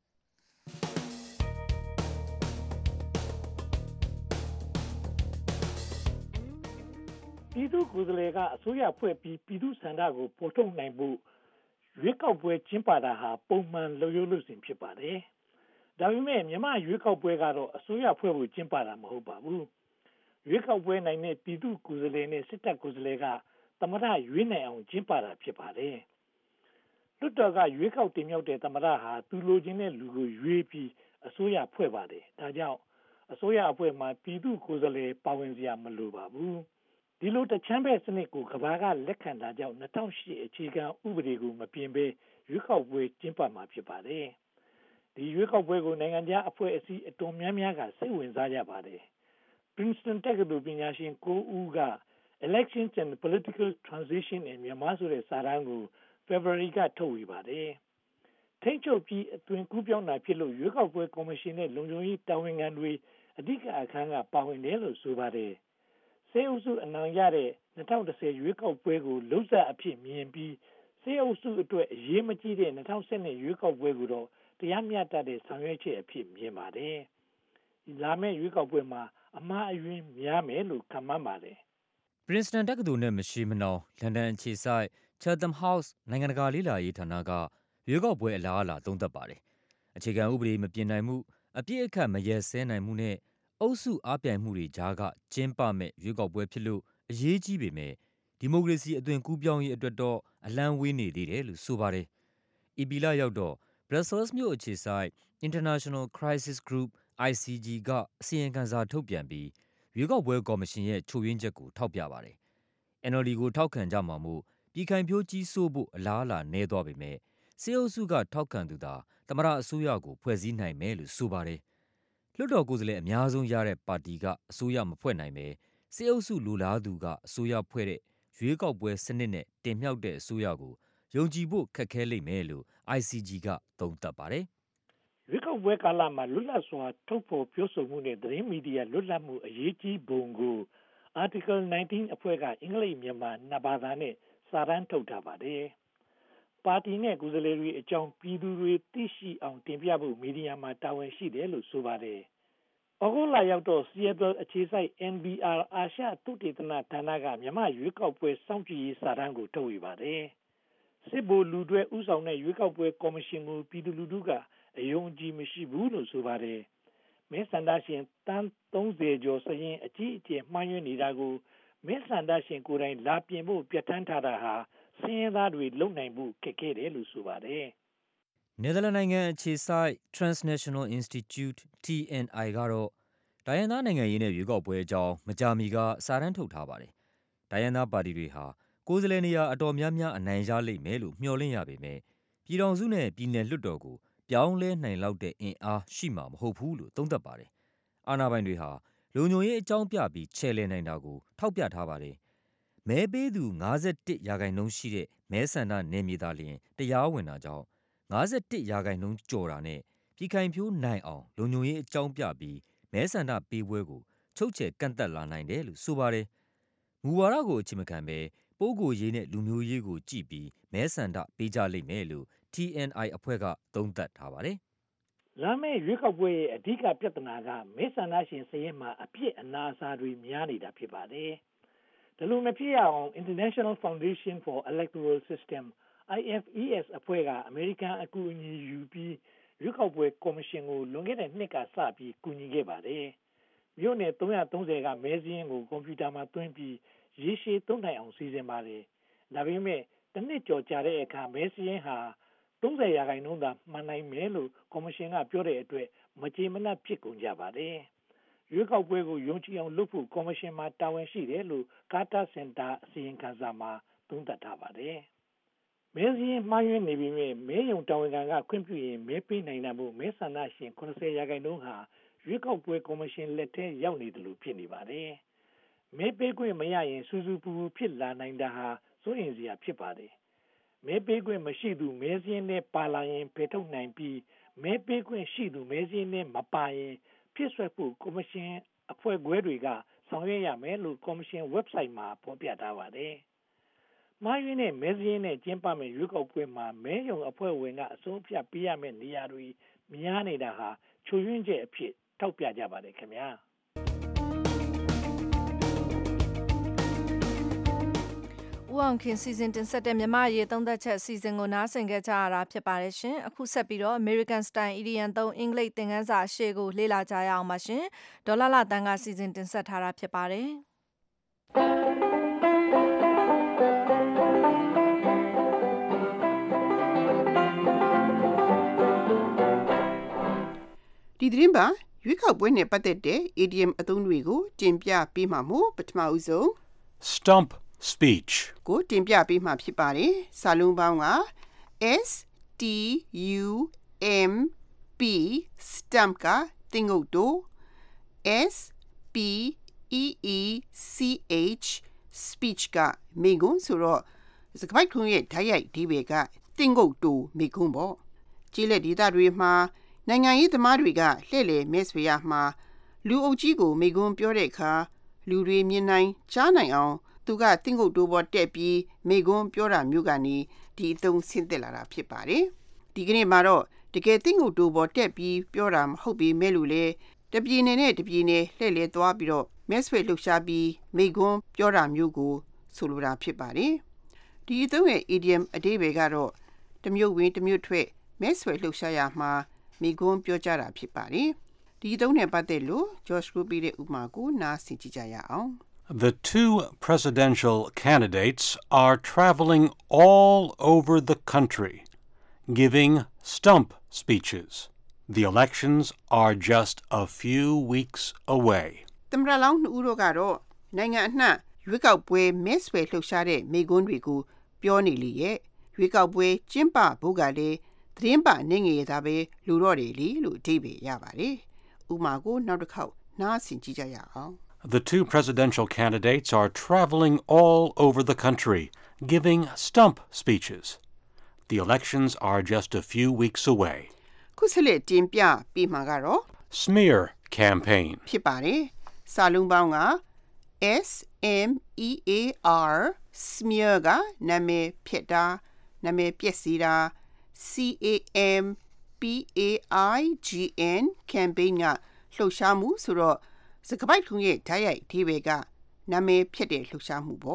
ပြည်သူ့ကိုယ်စားလှယ်ကအစိုးရဖွဲ့ပြီးပြည်သူ့ဆန္ဒကိုပေါ်ထုတ်နိုင်ဖို့ရွေးကောက်ပွဲကျင်းပတာဟာပုံမှန်လုပ်ရိုးလုပ်စဉ်ဖြစ်ပါတယ်။ဒါပေမဲ့မြန်မာရွေးကောက်ပွဲကတော့အစိုးရဖွဲ့ဖို့ကျင်းပတာမဟုတ်ပါဘူး။ရွေးကောက်ပွဲနိုင်တဲ့ပြည်သူ့ကိုယ်စားလှယ်နဲ့စစ်တပ်ကိုယ်စားလှယ်ကသမ္မတရွေးနိုင်အောင်ကျင်းပတာဖြစ်ပါတယ်။လွှတ်တော်ကရွေးကောက်တင်မြှောက်တဲ့သမ္မတဟာသူလိုချင်တဲ့လူကိုရွေးပြီးအစိုးရဖွဲ့ပါတယ်။ဒါကြောင့်အစိုးရအဖွဲ့မှာပြည်သူ့ကိုယ်စားလှယ်ပါဝင်စရာမလိုပါဘူး။ဒီလိုတချမ်းပဲစနစ်ကိုကဘာကလက်ခံတာကြောင့်၂၀၀၈အခြေခံဥပဒေကိုမပြင်ဘဲရွေးကောက်ပွဲကျင်းပမှာဖြစ်ပါတယ်။ဒီရွေးကောက်ပွဲကိုနိုင်ငံခြားအဖွဲ့အစည်းအတော်များများကစိတ်ဝင်စားကြပါတယ်။ Princeton တက္ကသိုလ်ပညာရှင်၉ဦးက Elections and Political Transition in Myanmar ဆိုတဲ့စာတမ်းကို February ကထုတ်ဝေပါတယ်။ထိန်းချုပ်ပြီးအသွင်ကူးပြောင်းတာဖြစ်လို့ရွေးကောက်ပွဲကော်မရှင်နဲ့လုံခြုံရေးတာဝန်ခံတွေအဓိကအခန်းကပါဝင်တယ်လို့ဆိုပါတယ်။စေအုပ်စုအနိုင်ရတဲ့၂၀၁၀ရွေးကောက်ပွဲကိုလုံးဆက်အဖြစ်မြင်ပြီးစေအုပ်စုအတွက်အရေးမကြီးတဲ့၂၀၁၂ရွေးကောက်ပွဲကိုတော့တရားမျှတတဲ့ဆောင်ရွက်ချက်အဖြစ်မြင်ပါတယ်။လာမယ့်ရွေးကောက်ပွဲမှာအမှားအယွင်းများမယ်လို့ခန့်မှန်းပါတယ်။ Princeton တက္ကသိုလ်နဲ့မရှိမနှောင်လန်ဒန်အခြေစိုက် Chatham House နိုင်ငံတကာလေ့လာရေးဌာနကရွေးကောက်ပွဲအလားအလာသုံးသပ်ပါတယ်။အခြေခံဥပဒေမပြင်နိုင်မှု၊အပြစ်အခတ်မရက်စဲနိုင်မှုနဲ့အုပ်စုအားပြိုင်မှုတွေကြားကကျင်းပမဲ့ရွေးကောက်ပွဲဖြစ်လို့အရေးကြီးပေမဲ့ဒီမိုကရေစီအသွင်ကူးပြောင်းရေးအတွက်တော့အလှမ်းဝေးနေသေးတယ်လို့ဆိုပါတယ်။ဧပြီလရောက်တော့ Brussels မြို့အခြေစိုက် International Crisis Group အိုင် စီ ဂျီ ကအစီရင်ခံစာထုတ်ပြန်ပြီးရွေးကောက်ပွဲကော်မရှင်ရဲ့ချို့ယွင်းချက်ကိုထောက်ပြပါတယ်။ အန် အယ်လ် ဒီ ကိုထောက်ခံကြမှာမို့ပြည်ခိုင်ဖြိုးကြီးစိုးဖို့အလားအလာနည်းသွားပေမဲ့စစ်အုပ်စုကထောက်ခံသူသာသမ္မတအစိုးရကိုဖွဲ့စည်းနိုင်မယ်လို့ဆိုပါတယ်။လွှတ်တော်ကိုယ်စားလှယ်အများဆုံးရတဲ့ပါတီကအစိုးရမဖွဲ့နိုင်ပဲစစ်အုပ်စုလိုလားသူကအစိုးရဖွဲ့တဲ့ရွေးကောက်ပွဲစနစ်နဲ့တင်မြှောက်တဲ့အစိုးရကိုယုံကြည်ဖို့ခက်ခဲလိမ့်မယ်လို့ အိုင် စီ ဂျီ ကသုံးသပ်ပါတယ်။ရွေးကောက်ပွဲကာလမှာလွတ်လပ်စွာထုတ်ဖော်ပြောဆိုမှုနဲ့သတင်းမီဒီယာလွတ်လပ်မှုအရေးကြီးပုံကို Article 19အဖွဲ့ကအင်္ဂလိပ်မြန်မာနှစ်ဘာသာနဲ့စာတမ်းထုတ်ထားပါတယ်။ပါတီနဲ့ကိုယ်စားလှယ်တွေအကြောင်းပြည်သူတွေသိရှိအောင်တင်ပြဖို့မီဒီယာမှာတာဝန်ရှိတယ်လို့ဆိုပါတယ်။ဩဂုတ်လရောက်တော့ Seattle အခြေစိုက် အန် ဘီ အာರ್ အာရှသုတေသနဌာနကမြန်မာရွေးကောက်ပွဲစောင့်ကြည့်ရေးစာတမ်းကိုထုတ်ဝေပါတယ်။စစ်ဗိုလ်လူတွေဥဆောင်တဲ့ရွေးကောက်ပွဲကော်မရှင်ကိုပြည်သူလူထုကအယုံအကြည်မရှိဘူးလို့ဆိုပါတယ်။မဲဆန္ဒရှင်တန်းသုံးဆယ်ကျော်စရင်အကြီးအကျယ်မှားယွင်းနေတာကိုမဲဆန္ဒရှင်ကိုယ်တိုင်လာပြင်ဖို့ပြဋ္ဌာန်းထားတာဟာစင်းရဲသားတွေလုံနိုင်မှုခက်ခဲတယ်လို့ဆိုပါတယ်။ နယ်သာလန်နိုင်ငံအခြေစိုက် Transnational Institute တီ အန် အိုင် ကတော့တိုင်းရင်းသားနိုင်ငံရေးနဲ့ရွေးကောက်ပွဲအကြောင်းမကြာမီကစာတမ်းထုတ်ထားပါတယ်။တိုင်းရင်းသားပါတီတွေဟာကိုယ်စားလှယ်နေရာအတော်များများအနိုင်ရလိမ့်မယ်လို့မျှော်လင့်ရပေမဲ့ပြည်ထောင်စုနဲ့ပြည်နယ်လွှတ်တော်ကိုပြောင်းလဲနိုင်လောက်တဲ့အင်အားရှိမှာမဟုတ်ဘူးလို့သုံးသပ်ပါတယ်။အာဏာပိုင်တွေဟာလုံခြုံရေးအကြောင်းပြပြီးချယ်လှယ်နိုင်တာကိုထောက်ပြထားပါတယ်။မဲပေးသူ၅၁ရာခိုင်နှုန်းရှိတဲ့မဲဆန္ဒနယ်မြေသာလျှင်တရားဝင်တာကြောင့်၅၁ရာခိုင်နှုန်းကျော်တာနဲ့ပြည်ခိုင်ဖြိုးနိုင်အောင်လုံခြုံရေးအကြောင်းပြပြီးမဲဆန္ဒပေးပွဲကိုချုပ်ချယ်ကန့်သက်လာနိုင်တယ်လို့ဆိုပါတယ်။မူဝါဒကိုအခြေမခံပဲပုဂ္ဂိုလ်ရေးနဲ့လူမျိုးရေးကိုကြည့်ပြီးမဲဆန္ဒပေးကြလိမ့်မယ်လို့ တီ အန် အိုင် အဖွဲ့ကသုံးသပ်ထားပါတယ်။လာမယ့်ရွေးကောက်ပွဲရဲ့အဓိကပြဿနာကမဲဆန္ဒရှင်စရင်မှာအပြစ်အနာအဆာတွေများနေတာဖြစ်ပါတယ်။ဒီလိုမဖြစ်ရအောင် International Foundation for Electoral System အိုင် အက်ဖ် အီ အက်စ် အဖွဲ့ကအမေရိကန်အကူအညီယူပြီးရွေးကောက်ပွဲကော်မရှင်ကိုလွန်ခဲ့တဲ့နှစ်ကစပြီးကူညီခဲ့ပါတယ်။မြို့နယ်သုံးသုံးဆယ်ကမဲစင်းကိုကွန်ပျူတာမှာသွင်းပြီးရေရှည်သုံးနိုင်အောင်စီစဉ်ပါတယ်။ဒါပေမဲ့တစ်နှစ်ကျော်ကြာတဲ့အခါမဲစင်းဟာသုံးဆယ်ရာခိုင်နှုန်းသာမှန်နိုင်မယ်လို့ကော်မရှင်ကပြောတဲ့အတွက်မကြေမနပ်ဖြစ်ကုန်ကြပါတယ်။ရွေးကောက်ပွဲကိုယုံကြည်အောင်လုပ်ဖို့ကော်မရှင်မှာတာဝန်ရှိတယ်လို့ကာတာစင်တာအစီရင်ခံစာမှာသုံးသပ်ထားပါတယ်။မဲစင်းမှားယွင်းနေပြီးမဲယုံတာဝန်ခံကခွင့်ပြုရင်မဲပေးနိုင်တာမို့မဲဆန္ဒရှင်၇၀ရာခိုင်နှုန်းဟာရွေးကောက်ပွဲကော်မရှင်လက်ထဲရောက်နေတယ်လို့ဖြစ်နေပါတယ်။မဲပေးခွင့်မရရင်စူးစူးပူပူဖြစ်လာနိုင်တာဟာစိုးရိမ်စရာဖြစ်ပါတယ်။မဲပေးခွင့်မရှိသူမဲစင်းနဲ့ပါလာရင်ဖယ်ထုတ်နိုင်ပြီးမဲပေးခွင့်ရှိသူမဲစင်းနဲ့မပါရင်ဖြစ်ဆွဲဖို့ကော်မရှင်အဖွဲ့ခွဲတွေကဆောင်ရွက်ရမယ်လို့ကော်မရှင် website မှာဖော်ပြထားပါတယ်။မှားယွင်းတဲ့မဲစင်းနဲ့ကျင်းပမယ့်ရွေးကောက်ပွဲမှာမဲယုံအဖွဲ့ဝင်ကအဆုံးဖြတ်ပေးရမယ့်နေရာတွေများနေတာဟာချို့ယွင်းချက်အဖြစ်ထောက်ပြကြပါတယ်ခင်ဗျာ။ဦးအောင်ခင်စီစဉ်တင်ဆက်တဲ့မြန်မာရေးသုံးသက်ချက်အစီအစဉ်ကိုနားဆင်ကြရတာဖြစ်ပါတယ်ရှင်။အခုဆက်ပြီးတော့ American Style Idiom သုံးအင်္ဂလိပ်သင်ခန်းစာအရှေ့ကိုလေ့လာကြရအောင်ပါရှင်။ဒေါ်လာလာတန်းကစီစဉ်တင်ဆက်ထားတာဖြစ်ပါတယ်။ဒီသတင်းပါရွေးကောက်ပွဲနဲ့ပတ်သက်တဲ့ idiom အသုံးတွေကိုတင်ပြပေးမှာမို့ပထမဦးဆုံး stump speech ကိုတင်ပြပေးမှာဖြစ်ပါတယ်စာလုံးပေါင်းက S T U M P stump ကသင်္ကုတ်တို S P E E C H speech ကမိဂုံဆိုတော့စကားပိုက်ထုံးရဲ့ဓာတ်ရိုက်ဒီဘေကသင်္ကုတ်တိုမိဂုံပေါ့ကြည့်လက်ဒေသတွေမှာနိုင်ငံရေးသမားတွေကလှည့်လည်မဲဆွေရမှာလူအုပ်ကြီးကိုမိဂုံပြောတဲ့အခါလူတွေမြင်နိုင်ကြားနိုင်အောင်သူကသင်္ကုတ်တိုးပေါ်တက်ပြီးမိဂုံပြောတာမျိုးကနေဒီအသုံးဆင်းသက်လာတာဖြစ်ပါတယ်ဒီကနေ့မှာတော့တကယ်သိငုတ်တူပေါ်တက်ပြီးပြောတာမဟုတ်ပြီးမဲ့လို့လေတပြေနေနဲ့တပြေနေလှည့်လဲသွားပြီးတော့မဲဆွဲလှုပ်ရှားပြီးမိကွန်းပြောတာမျိုးကိုဆိုလိုတာဖြစ်ပါတယ်ဒီအသုံးရဲ့ idiom အဓိပ္ပာယ်ကတော့တမျိုးဝင်တမျိုးထွက်မဲဆွဲလှုပ်ရှားရမှာမိကွန်းပြောကြတာဖြစ်ပါတယ်ဒီအသုံးနဲ့ပတ်သက်လို့ Josh Group ရဲ့ဥပမာကိုနားဆင်ကြည့်ကြရအောင် The two presidential candidates are traveling all over the country, giving stump speeches. The elections are just a few weeks away. သမ္မတလောင်းနှစ်ဦးတို့ကတော့နိုင်ငံအနှံ့ရွေးကောက်ပွဲမဲဆွယ်လှုပ်ရှားတဲ့မိကွန်းတွေကိုပြောနေလေရဲ့ရွေးကောက်ပွဲကျင်းပဖို့ကလည်းသတင်းပါနေငယ်သားပဲလူတော့တယ်လေလို့အဓိပ္ပာယ်ရပါတယ်ဥပမာကိုနောက်တစ်ခေါက်နားဆင်ကြည့်ကြရအောင် The two presidential candidates are traveling all over the country, giving stump speeches. The elections are just a few weeks away. ခုဆက်လက်တင်ပြပြီးမှာကတော့ Smear campaign. ဖြစ်ပါတယ်စာလုံးပေါင်းက S M E A R smear ကနာမည်ဖြစ်တာနာမည်ပျက်စီးတာ C A M P A I G N campaign ကလှုပ်ရှားမှုဆိုတော့စကားပိုက်ထုံရဲ့ဓာတ်ရိုက်အဓိပ္ပာယ်ကနာမည်ဖြစ်တဲ့လှုပ်ရှားမှုပေါ့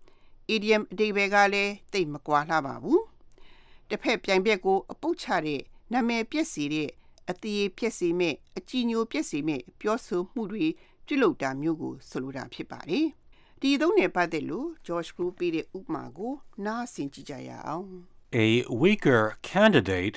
idiom အဓိပ္ပာယ်ကလည်းသိပ်မကွာလှပါဘူးတစ်ဖက်ပြိုင်ဘက်ကိုအပုတ်ချတဲ့နာမည်ပျက်စီးတဲ့အသေးပျက်စီးမဲ့အကြည်ညိုပျက်စီးမဲ့ပြောဆိုမှုတွေပြုလုပ်တာမျိုးကိုဆိုလိုတာဖြစ်ပါတယ်ဒီသုံးနဲ့ပတ်သက်လို့ George Group ပေးတဲ့ဥပမာကိုနားဆင်ကြည့်ကြရအောင် A weaker candidate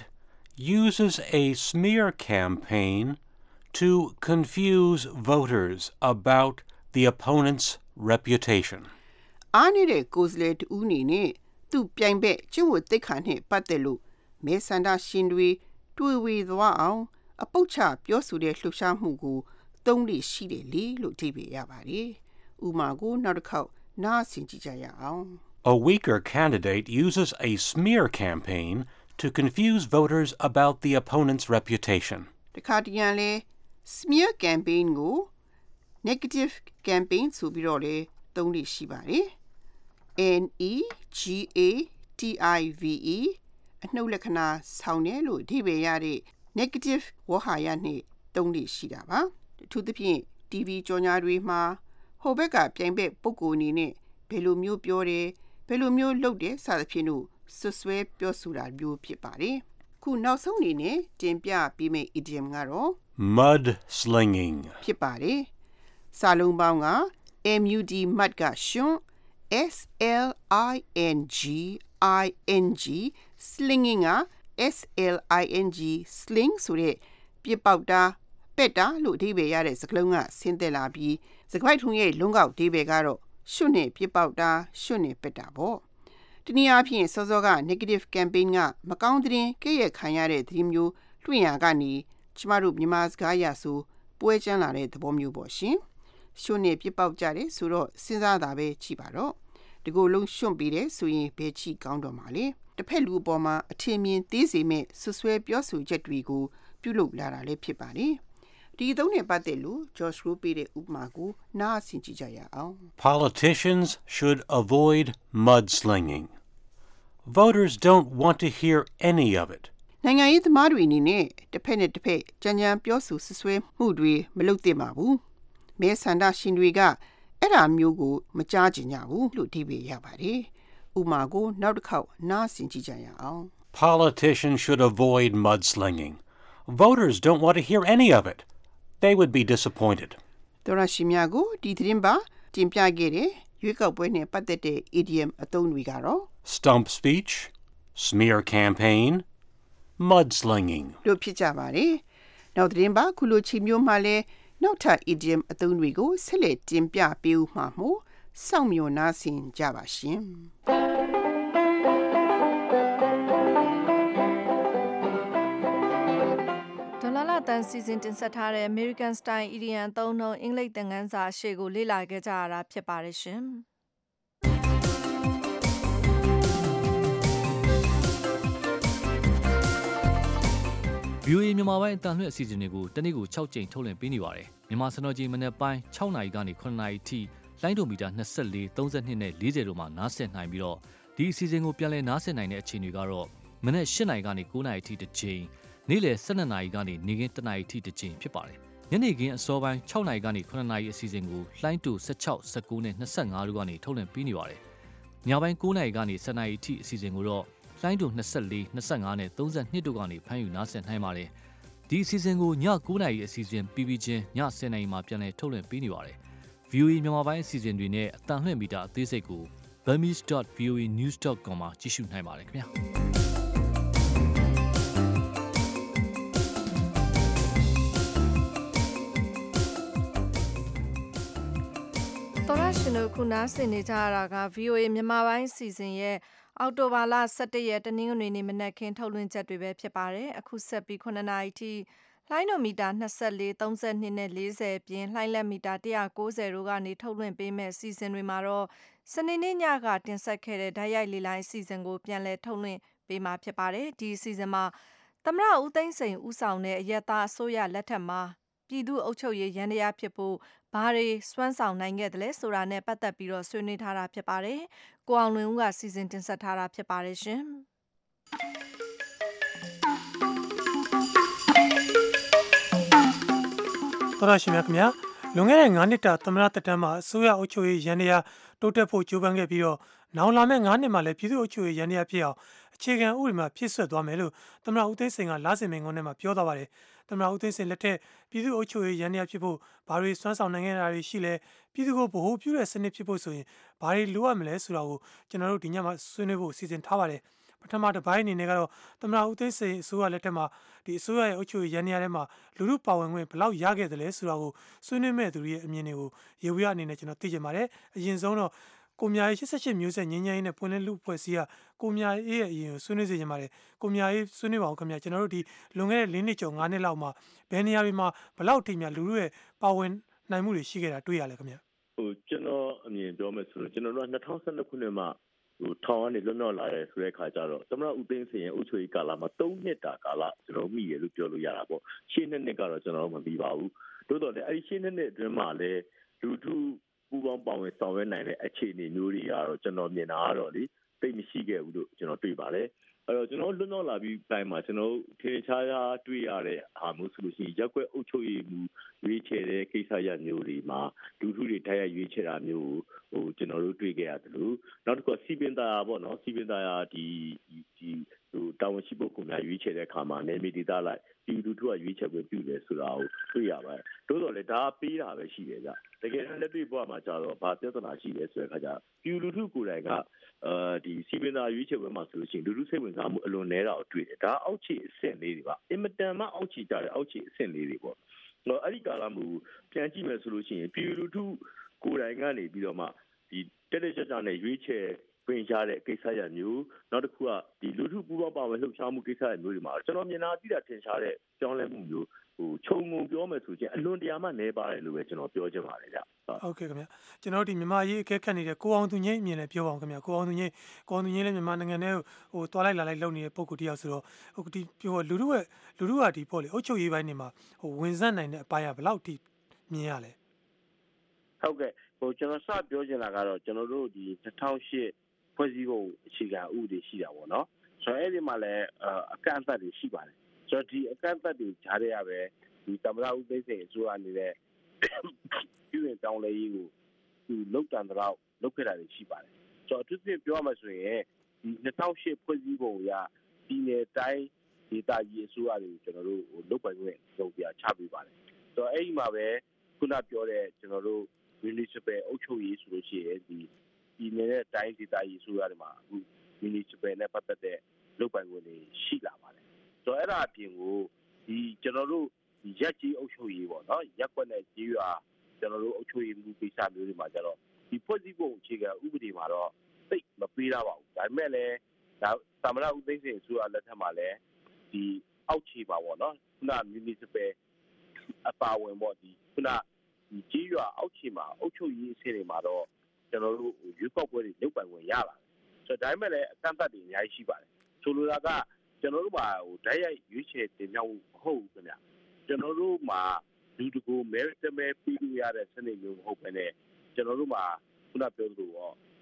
uses a smear campaign to confuse voters about the opponent's reputation. အားနေတဲ့ကိုယ်စားလှယ်တူအနေနဲ့သူ့ပြိုင်ဘက်ကျင့်ဝတ်သိက္ခာနဲ့ပတ်သက်လို့မဲဆန္ဒရှင်တွေတွေးဝေသွားအောင်အပုတ်ချပြောဆိုတဲ့လှုပ်ရှားမှုကိုသုံးလို့ရှိတယ်လေလို့အဓိပ္ပာယ်ရပါတယ်ဥပမာကိုနောက်တစ်ခေါက်နားဆင်ကြည့်ကြရအောင် A weaker candidate uses a smear campaign to confuse voters about the opponent's reputation. တခါတရံလဲ smear campaign ကို negative campaign ဆိုပြီးတော့လေသုံးလို့ရှိပါတယ် N E G A T I V E အနှုတ်လက္ခဏာဆောင်တယ်လို့အဓိပ္ပာယ်ရတဲ့ negative ဝေါဟာရနဲ့သုံးလို့ရှိတာပါအထူးသဖြင့် T V ကြော်ညာတွေမှာဟိုဘက်ကပြိုင်ဘက်ပုံကိုယ်အနေနဲ့ဘယ်လိုမျိုးပြောတယ်ဘယ်လိုမျိုးလုပ်တယ်စသဖြင့်လို့ဆွဆွဲပြောဆိုတာမျိုးဖြစ်ပါတယ်ခုနောက်ဆုံးအနေနဲ့တင်ပြပေးမယ့် idiom ကတော့ Mud slinging. ဖြစ်ပါတယ်စာလုံးပေါင်းက M U D mud ကရှင် S L I N G I N G slinging က S L I N G sling ဆိုတဲ့ပြပေါက်တာပက်တာလို့အဓိပ္ပာယ်ရတဲ့စကားလုံးကဆင်းသက်လာပြီးစကားပိုက်ထုံရဲ့လုံးကောက်အဓိပ္ပာယ်ကတော့ရှွတ်နဲ့ပြပေါက်တာရှွတ်နဲ့ပက်တာပေါ့ဒီနည်းအားဖြင့်စောစောက negative campaign ကမကောင်းတဲ့ကဲ့ရဲ့ခံရတဲ့သတင်းမျိုးလွှင့်ရကနေကျမတို့မြန်မာစကားရဆိုပွဲချမ်းလာတဲ့သဘောမျိုးပေါ့ရှင်ရှွတ်နဲ့ပြပေါက်ကြတယ်ဆိုတော့စဉ်းစားတာပဲကြည့်ပါတော့ဒီကိုလုံးရှွတ်ပြီးတယ်ဆိုရင်ဘယ်ကြည့်ကောင်းတော့မှာလဲတစ်ဖက်လူအပေါ်မှာအထင်မြင်သေးစေမဲ့ဆွဆွဲပြောဆိုချက်တွေကိုပြုလုပ်လာတာလည်းဖြစ်ပါတယ်ဒီသုံးနဲ့ပတ်သက်လို့ George Group ပေးတဲ့ဥပမာကိုနားဆင်ကြည့်ကြရအောင် Politicians should avoid mudslinging. Voters don't want to hear any of it. နိုင်ငံရေးသမားတွေအနေနဲ့တစ်ဖက်နဲ့တစ်ဖက်ကြံကြံပြောဆိုဆွဆွဲမှုတွေမလုပ်သင့်ပါဘူးမဲဆန္ဒရှင်တွေကအဲ့ဒါမျိုးကိုမကြားကြကြဘူးလို့အဓိပ္ပာယ်ရပါတယ်ဥပမာကိုနောက်တစ်ခေါက်နားဆင်ကြည့်ကြရအောင် Politicians should avoid mudslinging. Voters don't want to hear any of it. They would be disappointed. တော်ရရှိမြကိုဒီသတင်းပါတင်ပြခဲ့တဲ့ရွေးကောက်ပွဲနဲ့ပတ်သက်တဲ့ idiom အသုံးတွေကတော့ Stump speech, smear campaign, mudslinging. လို့ဖြစ်ကြပါတယ်နောက်သတင်းပါခုလိုချီမျိုးမှလည်းနောက်ထပ် idiom အသုံးတွေကိုဆက်လက်တင်ပြပေးဦးမှာမို့စောင့်မျှော်နားဆင်ကြပါရှင်ဒေါ်လာလာတန်စီစဉ်တင်ဆက်ထားတဲ့ American Style Idiom သုံးနှုန်းအင်္ဂလိပ်သင်ခန်းစာအရှိကိုလေ့လာခဲ့ကြရတာဖြစ်ပါတယ်ရှင်ဗီအိုအေ မြန်မာပိုင်းအတန်လွှင့်အစီအစဉ်တွေကိုတနေ့ကို၆ကြိမ်ထုတ်လွှင့်ပေးနေပါတယ်။မြန်မာစံတော်ချိန်မနေ့ပိုင်း၆နာရီကနေ၇နာရီထိလိုင်းဒိုမီတာ၂၄ ၃၂နဲ့၄၀တို့မှာနားဆင်နိုင်ပြီးတော့ဒီအစီအစဉ်ကိုပြန်လည်နားဆင်နိုင်တဲ့အခြေအနေကတော့မနက်၈နာရီကနေ၉နာရီထိတစ်ချိန်နေ့လယ်၁၂နာရီကနေနေ့ခင်း၁နာရီထိတစ်ချိန်ဖြစ်ပါတယ်ညနေခင်းအစောပိုင်း၆နာရီကနေ9နာရီအစီအစဉ်ကိုလှိုင်းတူ၁၆ ၁၉နဲ့၂၅တို့ကနေထုတ်လွှင့်ပေးနေပါတယ်ညပိုင်း၉နာရီကနေ၁၀နာရီထိအစီအစဉ်ကိုတော့လှိုင်းတူ၂၄ ၂၅နဲ့၃၂တို့ကနေဖမ်းယူနားဆင်နိုင်ပါတယ်ဒီအစီအစဉ်ကိုည၉နာရီအစီအစဉ်ပြီးပြီးချင်းည၁၀နာရီမှာပြန်လည်ထုတ်လွှင့်ပေးနေပါတယ် ဗွီအိုအေ မြန်မာပိုင်းအစီအစဉ်တွေနဲ့အတန်လွှင့်မီတာအသေးစိတ်ကို burmese dot v o a news dot com မှာကြည့်ရှုနိုင်ပါတယ်ခင်ဗျာတော်ရရှင်တို့ခုနားဆင်နေကြရတာက ဗွီအိုအေ မြန်မာပိုင်းအစီအစဉ်ရဲ့အောက်တိုဘာလ၁၁ရက်တနင်္ဂနွေနေ့မနက်ခင်းထုတ်လွှင့်ချက်တွေပဲဖြစ်ပါတယ်အခုဆက်ပြီး9နာရီထိလှိုင်းနိုမီတာ၂၄ ၃၂နဲ့၄၀ပြင်းလှိုင်းလက်မီတာ၁၉၀တို့ကနေထုတ်လွှင့်ပေးမဲ့အစီအစဉ်တွေမှာတော့စနေနေ့ညကတင်ဆက်ခဲ့တဲ့ဓာတ်ရိုက်လေလိုင်းအစီအစဉ်ကိုပြန်လည်ထုတ်လွှင့်ပေးမှာဖြစ်ပါတယ်ဒီအစီအစဉ်မှာသမ္မတဦးသိန်းစိန်ဦးဆောင်တဲ့အရက်သားအစိုးရလက်ထက်မှာပြည်သူ့အုပ်ချုပ်ရေးရန်တရားဖြစ်ဖို့ဘာတွေစွမ်းဆောင်နိုင်ခဲ့တယ်လဲဆိုတာနဲ့ပတ်သက်ပြီးတော့ဆွေးနွေးထားတာဖြစ်ပါတယ်ကိုအောင်လွင်ဦးကစီစဉ်တင်ဆက်ထားတာဖြစ်ပါတယ်ရှင်တော်ရရှိမြခင်ဗျာလွန်ခဲ့တဲ့၅နှစ်တာသမ္မတတက်တန်းမှာအစိုးရအုပ်ချုပ်ရေးရန်တရားတိုးတက်ဖို့ကြိုးပမ်းခဲ့ပြီးတော့နောင်လာမယ့်၅နှစ်မှာလည်းပြည်သူ့အုပ်ချုပ်ရေးရန်တရားဖြစ်အောင်အခြေခံဥပဒေမှာဖြည့်ဆွတ်သွားမယ်လို့သမ္မတဦးသိန်းစိန်ကလာစင်မင်ကွန်းထဲမှာပြောသွားပါတယ်သမ္မတဦးသိန်းစိန်လက်ထက်ပြည်သူ့အုပ်ချုပ်ရေးရန်တရားဖြစ်ဖို့ဘာတွေစွမ်းဆောင်နိုင်ခဲ့တာတွေရှိလဲပြည်သူကိုဗဟိုပြုတဲ့စနစ်ဖြစ်ဖို့ဆိုရင်ဘာတွေလိုအပ်မလဲဆိုတာကိုကျွန်တော်တို့ဒီညမှာဆွေးနွေးဖို့စီစဉ်ထားပါတယ်ပထမတစ်ပိုင်းအနေနဲ့ကတော့သမ္မတဦးသိန်းစိန်အစိုးရလက်ထက်မှာဒီအစိုးရရဲ့အုပ်ချုပ်ရေးရန်တရားထဲမှာလူလူပါဝင်ခွင့်ဘယ်လောက်ရခဲ့တယ်လဲဆိုတာကိုဆွေးနွေးမဲ့သူတွေရဲ့အမြင်တွေကိုရေဝရအနေနဲ့ကျွန်တော်သိချင်ပါတယ်အရင်ဆုံးတော့ကိုမြာရေး၈၈မျိုးဆက်ငင်းငင်းနဲ့ပွင့်လင်းလူဖွဲ့စည်းကကိုမြာရေးရဲ့အရင်ကိုဆွေးနွေးစေချင်ပါတယ်ကိုမြာရေးဆွေးနွေးပါအောင်ခင်ဗျာကျွန်တော်တို့ဒီလွန်ခဲ့တဲ့၄နှစ်ကျော်၅နှစ်လောက်မှာဘယ်နေရာတွေမှာဘယ်လောက်ထိများလူလူရဲ့ပါဝင်နိုင်မှုတွေရှိခဲ့တာတွေ့ရလဲခင်ဗျာဟိုကျွန်တော်အမြင်ပြောမယ်ဆိုတော့ကျွန်တော်တို့၂၀၁၂ခုနှစ်မှာဟိုထောင်ကနေလွတ်မြောက်လာတဲ့ဆိုတဲ့အခါကျတော့သမ္မတဦးသိန်းစိန်ရဲ့အုပ်ချုပ်ရေးကာလမှာ၃နှစ်တာကာလကျွန်တော်မိရလို့ပြောလို့ရတာပေါ့ရှင်းနှစ်နှစ်ကတော့ကျွန်တော်တို့မပြီးပါဘူးတိုးတော့လေအဲ့ဒီရှင်းနှစ်နှစ်အတွင်းမှာလည်းလူထုပူပေါင်းပါဝင်ဆောင်ရွက်နိုင်တဲ့အခြေအနေမျိုးတွေကတော့ကျွန်တော်မြင်တာကတော့လေသိမရှိခဲ့ဘူးလို့ကျွန်တော်တွေ့ပါတယ်အဲ့တော့ကျွန်တော်လွတ်မြောက်လာပြီးတိုင်းမှာကျွန်တော်ထင်ရှားရှားတွေ့ရတဲ့အာမျိုးဆိုလို့ရှိရင်ရက်ွက်အုပ်ချုပ်ရေးမှုရွေးချယ်တဲ့ကိစ္စရပ်မျိုးတွေမှာလူထုတွေတိုက်ရိုက်ရွေးချယ်တာမျိုးဟိုကျွန်တော်တို့တွေ့ခဲ့ရတယ်လို့နောက်တစ်ခုစီပင်သားပေါ့နော်စီပင်သားဒီဒီဟိုတာဝန်ရှိပုဂ္ဂိုလ်များရွေးချယ်တဲ့အခါမှာနေမီဒေသလိုက်ဒီလူထုကရွေးချယ်ခွင့်ပြုတယ်ဆိုတာကိုတွေ့ရပါတယ်တိုးတော့လေဒါပေးတာပဲရှိတယ်ကြတကယ်လက်တွေ့ဘဝမှာကျတော့ဘာပြဿနာရှိလဲဆိုတဲ့အခါကျပြည်လူထုကိုယ်တိုင်ကအဲဒီစီပင်သားရွေးချယ်ပွဲမှာဆိုလို့ရှိရင်လူထုစိတ်ဝင်စားမှုအလွန်နည်းတာကိုတွေ့တယ်ဒါအောက်ခြေအဆင့်လေးတွေပါအင်မတန်မှအောက်ခြေကြတဲ့အောက်ခြေအဆင့်လေးတွေပေါ့တော့အဲ့ဒီကာလမျိုးပြန်ကြည့်မယ်ဆိုလို့ရှိရင်ပြည်လူထုကိုယ်တိုင်ကနေပြီးတော့မှဒီတက်တက်ကြွကြွနဲ့ရွေးချယ်ပြင်ရှားတဲ့ကိစ္စရမျိုးနောက်တစ်ခုကဒီလူထုပူးပေါင်းပါဝင်လှုပ်ရှားမှုကိစ္စရမျိုးတွေမှာကျွန်တော်မြင်တာအတိအကျထင်ရှားတဲ့ကြောင်းလဲမှုမျိုးဟိုခြုံငုံပြောမယ်ဆိုချင်းအလွန်တရာမှနေပါတယ်လို့ပဲကျွန်တော်ပြောချင်ပါတယ်ဗျဟုတ်ကဲ့ခင်ဗျကျွန်တော်ဒီမြန်မာရေးအကဲခတ်နေတဲ့ကိုအောင်သူငိမ့်အမြင်နဲ့ပြောပါအောင်ခင်ဗျကိုအောင်သူငိမ့်ကိုအောင်သူငိမ့်လည်းမြန်မာနိုင်ငံထဲဟိုတွားလိုက်လာလိုက်လုပ်နေတဲ့ပုံကူတယောက်ဆိုတော့ဟိုဒီပြောလူထုရဲ့လူထုကဒီပေါ့လေအုပ်ချုပ်ရေးပိုင်းတွေမှာဟိုဝင်ဆက်နိုင်တဲ့အပိုင်းကဘယ်လောက်ထိမြင်ရလဲဟုတ်ကဲ့ဟိုကျွန်တော်စပြောချင်တာကတော့ကျွန်တော်တို့ဒီ၂၀၀၈ဖွဲ့စည်းပုံအခြေခံဥပဒေရှိတာပေါ့နော်ဆိုတော့အဲ့ဒီမှာလည်းအကန့်အသတ်တွေရှိပါတယ်ဆိုတော့ဒီအကန့်အသတ်တွေကြားထဲရပဲဒီသမ္မတဦးသိန်းစိန်အစိုးရနေတဲ့ပြည်ဝင်တောင်းလဲရေးကိုသူလောက်တန်တော့လောက်ခဲ့တာတွေရှိပါတယ်ဆိုတော့အထူးသဖြင့်ပြောရမှာဆိုရင်ဒီ၂၀၀၈ဖွဲ့စည်းပုံအရပြည်နယ်တိုင်းဒေသကြီးအစိုးရတွေကိုကျွန်တော်တို့လုပ်ပိုင်ခွင့်လုပ်ပြချပေးပါတယ်ဆိုတော့အဲ့ဒီမှာပဲခုနပြောတဲ့ကျွန်တော်တို့ municipal အုပ်ချုပ်ရေးဆိုလို့ရှိရင်ဒီပြည်နယ်နဲ့တိုင်းဒေသကြီးအစိုးရတွေမှာအခု municipal နဲ့ပတ်သက်တဲ့လုပ်ပိုင်ခွင့်တွေရှိလာပါတယ်ဆိုတော့အဲ့ဒါအပြင်ကိုဒီကျွန်တော်တို့ရက်ကြီးအုပ်ချုပ်ရေးပေါ့နော်ရက်ကွက်နဲ့ကြီးရွာကျွန်တော်တို့အုပ်ချုပ်ရေးမှုကိစ္စမျိုးတွေမှာကျတော့ဒီဖွဲ့စည်းပုံအခြေခံဥပဒေမှာတော့သိမပေးရပါဘူးဒါပေမဲ့လည်းဒါသမ္မတဦးသိန်းစိန်အစိုးရလက်ထက်မှာလည်းဒီအောက်ခြေပါပေါ့နော်ခုန municipal အပါဝင်ပေါ့ဒီခုနဒီကြီးရွာအောက်ခြေမှာအုပ်ချုပ်ရေးအဆင့်တွေမှာတော့ကျွန်တော်တို့ရွေးကောက်ပွဲတွေလုပ်ပိုင်ခွင့်ရလာတယ်ဆိုတော့ဒါပေမဲ့လည်းအကန့်အသတ်တွေအများကြီးရှိပါတယ်ဆိုလိုတာကကျွန်တော်တို့မှာဟိုဓာတ်ရိုက်ရွေးချယ်တင်မြှောက်မှုမဟုတ်ဘူးခင်ဗျကျွန်တော်တို့မှာလူတကူမဲတမဲပြီးလို့ရတဲ့စနစ်မျိုးမဟုတ်ဘဲနဲ့ကျွန်တော်တို့မှာခုနပြောသလိုရော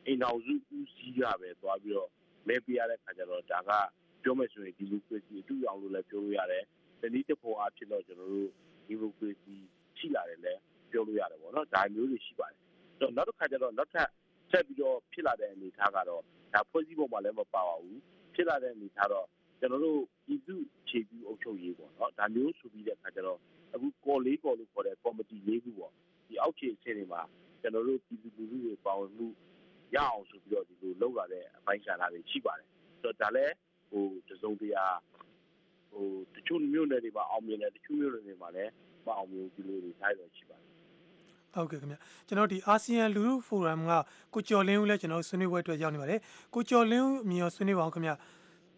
အိမ်တော်စုဦးစီးရပဲသွားပြီးတော့မဲပေးရတဲ့ခါကျတော့ဒါကပြောမယ်ဆိုရင်ဒီမိုကရေစီအတူအောင်လို့လည်းပြောလို့ရတယ်။တနည်းတစ်ပုံအားဖြင့်တော့ကျွန်တော်တို့ဒီမိုကရေစီရှိလာတယ်လည်းပြောလို့ရတယ်ပေါ့နော်။ဒါမျိုးတွေရှိပါတယ်။တော့နောက်တစ်ခါကျတော့နောက်ထပ်ဆက်ပြီးတော့ဖြစ်လာတဲ့အနေအထားကတော့ဒါဖွဲ့စည်းပုံမှာလည်းမပါပါဘူး။ဖြစ်လာတဲ့အနေအထားတော့ကျွန်တော်တို့ပြည်သူ့ခြေပြုအုပ်ချုပ်ရေးပေါ့နော်။ဒါမျိုးဆိုပြီးတဲ့ခါကျတော့အခုကော်လေးကော်လို့ခေါ်တဲ့ကော်မတီလေးခုပေါ့။ဒီအောက်ခြေအဆင့်တွေမှာကျွန်တော်တို့ပြည်သူလူထုတွေပါဝင်မှုရအောင်ဆိုပြီးတော့ဒီလိုလုပ်လာတဲ့အပိုင်းကာလတွေရှိပါတယ်။ဆိုတော့ဒါလည်းဟိုတစုံတရာဟိုတချို့မျိုးနယ်တွေမှာအောင်မြင်တယ်တချို့မျိုးနယ်တွေမှာလည်းမအောင်မြင်ဘူးလို့ထားရရှိပါတယ်။ဟုတ်ကဲ့ခင်ဗျ။ကျွန်တော်ဒီအာဆီယံလူထုဖိုရမ်ကကိုကျော်လင်းဦးလည်းကျွန်တော်ဆွေးနွေးပွဲအတွက်ရောက်နေပါတယ်။ကိုကျော်လင်းဦးအမြင်ရောဆွေးနွေးပါအောင်ခင်ဗျ။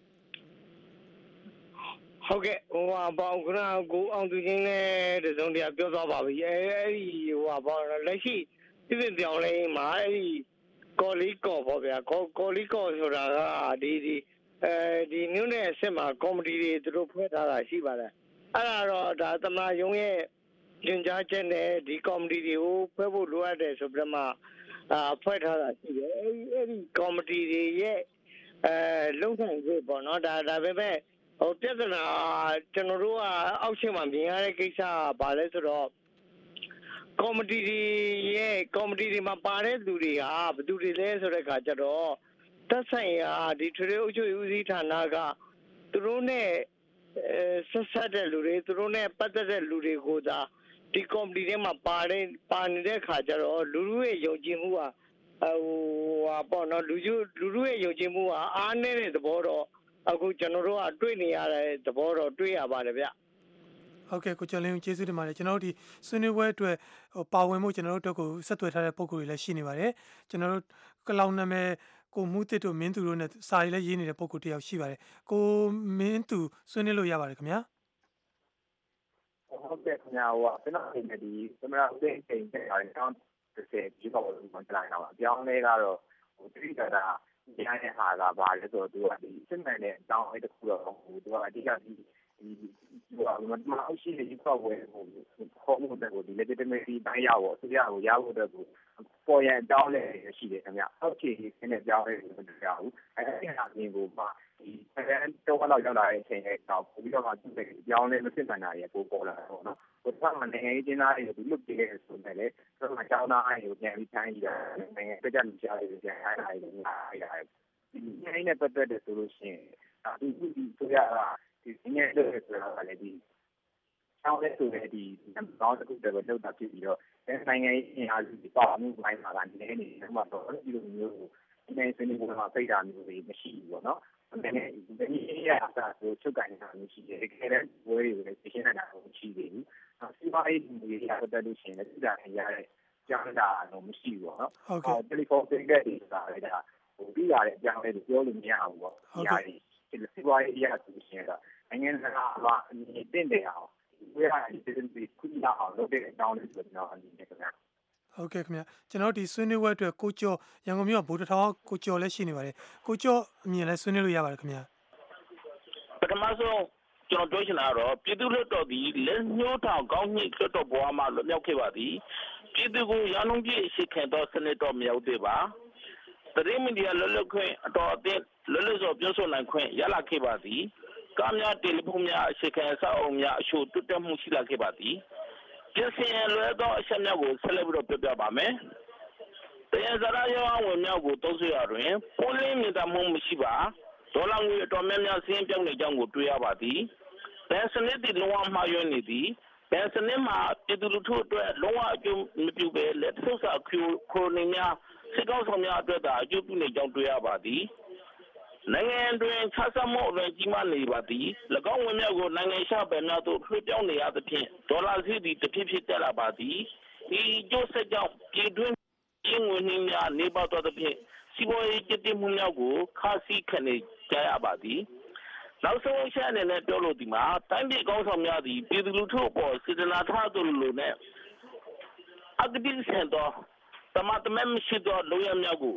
ဟုတ်ကဲ့ဟိုဟာပေါ့ခဏကိုအောင်သူချင်းနဲ့တစုံတရာပြောသွားပါပြီအဲအဲ့ဒီဟိုဟာပေါ့လက်ရှိပြည်ပြည်ပြောင်းလဲမှာအဲ့ဒီကော်လီကော်ပေါ့ဗျာကော်ကော်လီကော်ဆိုတာကဒီဒီအဲဒီမြို့နယ်အစစ်မှာကော်မတီတွေသူတို့ဖွဲ့ထားတာရှိပါတယ်အဲ့ဒါတော့ဒါသမ္မတရုံးရဲ့ညွှန်ကြားချက်နဲ့ဒီကော်မတီတွေကိုဖွဲ့ဖို့လိုအပ်တယ်ဆိုပြီးတော့မှအာဖွဲ့ထားတာရှိတယ်အဲ့ဒီအဲ့ဒီကော်မတီတွေရဲ့အဲလုံခြုံရေးပေါ့နော်ဒါဒါပဲပဲဟိုပြဿနာကျွန်တော်တို့ကအောက်ခြေမှာမြင်ရတဲ့ကိစ္စကဘာလဲဆိုတော့ကော်မတီတွေရဲ့ကော်မတီတွေမှာပါတဲ့လူတွေကဘယ်သူတွေလဲဆိုတဲ့အခါကျတော့သက်ဆိုင်ရာဒီထွေထွေအုပ်ချုပ်ရေးဦးစီးဌာနကသူတို့နဲ့ဆက်ဆက်တဲ့လူတွေသူတို့နဲ့ပတ်သက်တဲ့လူတွေကိုသာဒီကော်မတီထဲမှာပါတဲ့ပါနေတဲ့အခါကျတော့လူလူရဲ့ယုံကြည်မှုကဟိုဟာပေါ့နော်လူလူလူရဲ့ယုံကြည်မှုကအားနည်းတဲ့သဘောတော့အခုကျွန်တော်တို့ကတွေ့နေရတဲ့သဘောတော့တွေ့ရပါတယ်ဗျဟုတ်ကဲ့ကိုကျော်လင်းကျေးဇူးတင်ပါတယ်ကျွန်တော်တို့ဒီဆွေးနွေးပွဲအတွက်ဟိုပါဝင်မှုကျွန်တော်တို့အတွက်ကိုဆက်သွယ်ထားတဲ့ပုံကိုယ်တွေလည်းရှိနေပါတယ်ကျွန်တော်တို့ကလောင်နာမည်ကိုမူတစ်တို့မင်းသူတို့နဲ့စာရေးလည်းရေးနေတဲ့ပုံကိုယ်တယောက်ရှိပါတယ်ကိုမင်းသူဆွေးနွေးလို့ရပါတယ်ခင်ဗျာဟုတ်ကဲ့ခင်ဗျာဟိုကျွန်တော်အနေနဲ့ဒီသမရဦးသိန်းချိန်တဲ့အားတောင်းတစ်ဆယ်ဒီကောလို့မှကြားနေတာပါအပြောင်းလဲကတော့ဟိုတိကျတာဒီအနေဟာကဘာလဲဆိုတော့သူကဒီစစ်မှန်တဲ့အကြောင်းအဲ့တခုတော့ဟိုသူကအဓိကဒီဒီဟိုမမအရှိတဲ့ဒီကောဝဲဟိုခေါ်မှုတဲ့ကိုဒီ legitimacy တိုင်းရောက်တော့သူရကိုရဖို့တဲ့ကိုပေါ်ရန်တောင်းလဲရှိတယ်ခင်ဗျအောက်ခြေခင်းတဲ့ကြောင်းလေးကိုမတွေ့ရဘူးအဲ့ဒီအပြင်ကိုမှဒီအဲတော့တော့ရောက်လာတဲ့အချိန်လေးတော့ပို့ပြီးတော့မှသူ့တဲ့ကြောင်းလေးမဖြစ်နိုင်တာရေပို့ပေါ်လာတော့နော်ဟိုကမှနိုင်ငံရေးကျင်းသားတွေကိုလွတ်ပြေးတယ်ဆိုတယ်လေသူကကြောင်းသားအားကိုပြန်ပြီးထိုင်းကြတယ်နိုင်ငံပြကြလူရှားတွေပြန်ထိုင်းလာတယ်ငါးရတယ်ဒီနိုင်ငံနဲ့ပတ်သက်တဲ့ဆိုလို့ရှိရင်အခုဒီဆိုရတာဒီနည်းလို့ဆိုတာကလည်းဒီဆောင်းတဲ့ဆိုတဲ့ဒီဘောင်းတစ်ခုတည်းပဲလောက်တာဖြစ်ပြီးတော့နိုင်ငံရေးအင်အားစုတွေပါမှုပိုင်းမှာလည်းနည်းနေတယ်မှာတော့ဒီလိုမျိုးကိုဒီနေ့စနေမှာပိတ်တာမျိုးတွေမရှိဘူးပေါ့နော်။ဒါနဲ့ဒီနေ့ရတာဆိုချုပ်ကန်နေတာမျိုးရှိတယ်။ခဲတဲ့ဝဲတွေကိုလည်းရှင်းနေတာမရှိသေးဘူး။စီးပွားရေးတွေရတဲ့လို့ရှိရင်လည်းဒီတာရတဲ့ကြောင်းတာတော့မရှိဘူးပေါ့နော်။ဟုတ်ကဲ့တယ်လီဖုန်းပိတ်တဲ့ဆိုတာလည်းဒါဟိုပြီးရတဲ့အကြောင်းလေးပြောလို့မရဘူးပေါ့။ဟုတ်ကဲ့ဒီစီးပွားရေးရဆိုရှင်ကနိုင်ငံတကာမှာအတင်တယ်အောင်ဝေးရတဲ့ဒီခုနအောင်လုပ်တဲ့အကြောင်းလေးဆိုတော့အနေနဲ့ခင်ဗျာဟုတ်ကဲ့ခင်ဗျာကျွန်တော်ဒီဆွေးနွေးပွဲအတွက်ကိုကျော်ရန်ကုန်မြို့ကဗိုလ်တထောင်ကိုကျော်လည်းရှိနေပါတယ်ကိုကျော်အမြင်လည်းဆွေးနွေးလို့ရပါတယ်ခင်ဗျာပထမဆုံးကျွန်တော်ပြောချင်တာကတော့ပြည်သူ့လွှတ်တော်ဒီလက်ညှိုးထောင်ကောင်းညှိလွှတ်တော်ဘဝမှာလွတ်မြောက်ခဲ့ပါသည်ပြည်သူကိုရန်လုံးပြည့်ရှိခင်တော့စနစ်တော်မရောက်သေးပါသတင်းမီဒီယာလွတ်လပ်ခွင့်အတော်အသင့်လွတ်လပ်စွာပြောဆိုနိုင်ခွင့်ရလာခဲ့ပါသည်ကားများတယ်လီဖုန်းများအရှိခံအဆောက်အအုံများအချို့တွတ်တက်မှုရှိလာခဲ့ပါသည်ပြည်စင်လွဲသောအချက်များကိုဆက်လက်ပြီးတော့ပြပြပါမယ်တရားစရာရောင်းဝင်များကိုသုံးဆွရတွင်ပိုလင်းမြင့်တမှုမရှိပါဒေါ်လာငွေအတော်များများစင်းပြောင်းနေကြောင်းကိုတွေ့ရပါသည်ဘယ်စနစ်တည်လုံးဝမှားယွင်းနေသည်ဘယ်စနစ်မှာပြည်သူလူထုအတွက်လုံးဝအကျိုးမပြုဘဲလက်ဆုပ်စာခရိုခရိုနီများစစ်ကောက်ဆောင်များအတွက်သာအကျိုးပြုနေကြောင်းတွေ့ရပါသည်နိုင်ငံတွင်ခြားဆမှုအရင်ကြီးမားနေပါသည်၎င်းဝင်များကိုနိုင်ငံရှားပယ်များသို့လွှဲပြောင်းနေရသဖြင့်ဒေါ်လာစီးသည်တစ်ဖြစ်ဖြစ်တက်လာပါသည်ဒီကျိုးဆက်ကြောင့်ပြည်တွင်းရင်းငွေနှင်းများနေပါတော့သဖြင့်စီးပွားရေးကျတိမှုများကိုခါးစည်းခံနေကြရပါသည်နောက်ဆုံးအချက်အနေနဲ့ပြောလို့ဒီမှာတိုင်းပြည်ကောင်းဆောင်များသည်ပြည်သူလူထုအပေါ်စေတနာထားသူလိုနဲ့အကတိဆန်သောတမတ်မဲမရှိသောလူရများကို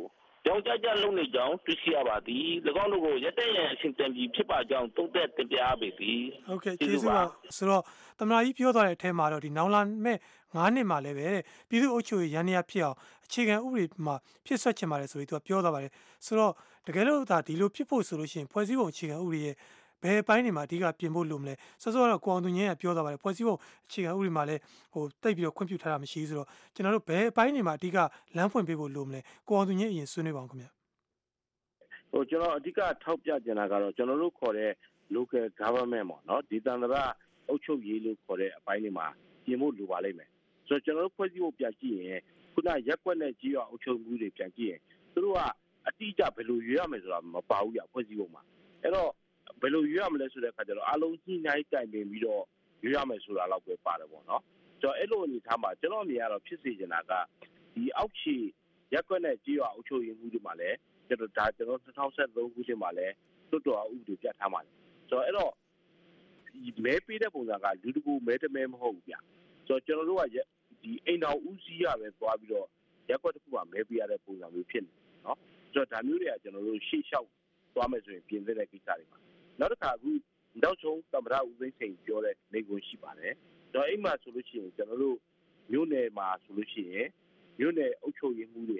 ကြောင်ကြကြလုံနေကြောင်းတွေ့ရှိရပါသည်၎င်းတို့ကိုရတဲ့ရန်အရှင်တန်ပြီးဖြစ်ပါကြောင်းသုံးသက်တင်ပြအားပေသည်ဟုတ်ကဲ့ကျေးဇူးပါဆိုတော့သမ္မတကြီးပြောသွားတဲ့အထဲမှာတော့ဒီနောင်လာမဲ့ငါးနှစ်မှာလည်းပဲပြည်သူ့အုပ်ချုပ်ရေးရန်နေရဖြစ်အောင်အခြေခံဥပဒေမှာဖြစ်ဆွက်ချင်ပါတယ်ဆိုပြီးသူကပြောသွားပါတယ်ဆိုတော့တကယ်လို့ဒါဒီလိုဖြစ်ဖို့ဆိုလို့ရှိရင်ဖွဲ့စည်းပုံအခြေခံဥပဒေရဲ့ဘယ်ပိုင်းတွေမှာအဓိကပြင်ဖို့လိုမလဲစောစောကတော့ကိုအောင်သူငင်းကပြောသွားပါတယ်ဖွဲ့စည်းပုံအခြေခံဥပဒေမှာလည်းဟိုတိတ်ပြီးတော့ခွင့်ပြုထားတာမရှိဘူးဆိုတော့ကျွန်တော်တို့ဘယ်ပိုင်းတွေမှာအဓိကလမ်းဖွင့်ပေးဖို့လိုမလဲကိုအောင်သူငင်းအရင်ဆွေးနွေးပါအောင်ခင်ဗျဟိုကျွန်တော်အဓိကထောက်ပြချင်တာကတော့ကျွန်တော်တို့ခေါ်တဲ့ local government ပေါ့နော်ဒေသန္တရအုပ်ချုပ်ရေးလို့ခေါ်တဲ့အပိုင်းတွေမှာပြင်ဖို့လိုပါလိမ့်မယ်ဆိုတော့ကျွန်တော်တို့ဖွဲ့စည်းပုံပြန်ကြည့်ရင်ခုနရက်ကွက်နဲ့ကြီးအောင်အုပ်ချုပ်မှုတွေပြန်ကြည့်ရင်သူတို့ကအတိအကျဘယ်လိုရွေးရမယ်ဆိုတာမပါဘူးပြဖွဲ့စည်းပုံမှာအဲ့တော့ဘယ်လိုရွေးရမလဲဆိုတဲ့အခါကျတော့အလုံးကြီးနိုင်တိုင်ပင်ပြီးတော့ရွေးရမယ်ဆိုတာတော့ပဲပါတယ်ပေါ့နော်ဆိုတော့အဲ့လိုအနေထားမှာကျွန်တော်အမြင်ကတော့ဖြစ်စေချင်တာကဒီအောက်ခြေရက်ကွက်နဲ့ကြီးအောင်အုပ်ချုပ်ရေးမှုတွေမှာလည်းကျွန်တော်ဒါကျွန်တော်၂၀၁၃ခုနှစ်မှာလည်းတွတ်တော်ဥပဒေပြဋ္ဌာန်းပါတယ်ဆိုတော့အဲ့တော့ဒီမဲပေးတဲ့ပုံစံကလူတကူမဲတမဲမဟုတ်ဘူးဗျဆိုတော့ကျွန်တော်တို့ကဒီအိမ်တော်ဦးစီးရပဲသွားပြီးတော့ရက်ကွက်တစ်ခုမှာမဲပေးရတဲ့ပုံစံမျိုးဖြစ်နေနော်ဆိုတော့ဒါမျိုးတွေကကျွန်တော်တို့ရှေ့လျှောက်သွားမယ်ဆိုရင်ပြင်သင့်တဲ့ကိစ္စတွေပါနောက်တစ်ခါအခုနောက်ဆုံးသမ္မတဦးသိန်းစိန်ပြောတဲ့နေကိုရှိပါတယ်ဆိုတော့အိမ်မှာဆိုလို့ရှိရင်ကျွန်တော်တို့မြို့နယ်မှာဆိုလို့ရှိရင်မြို့နယ်အုပ်ချုပ်ရေးမှုတွေက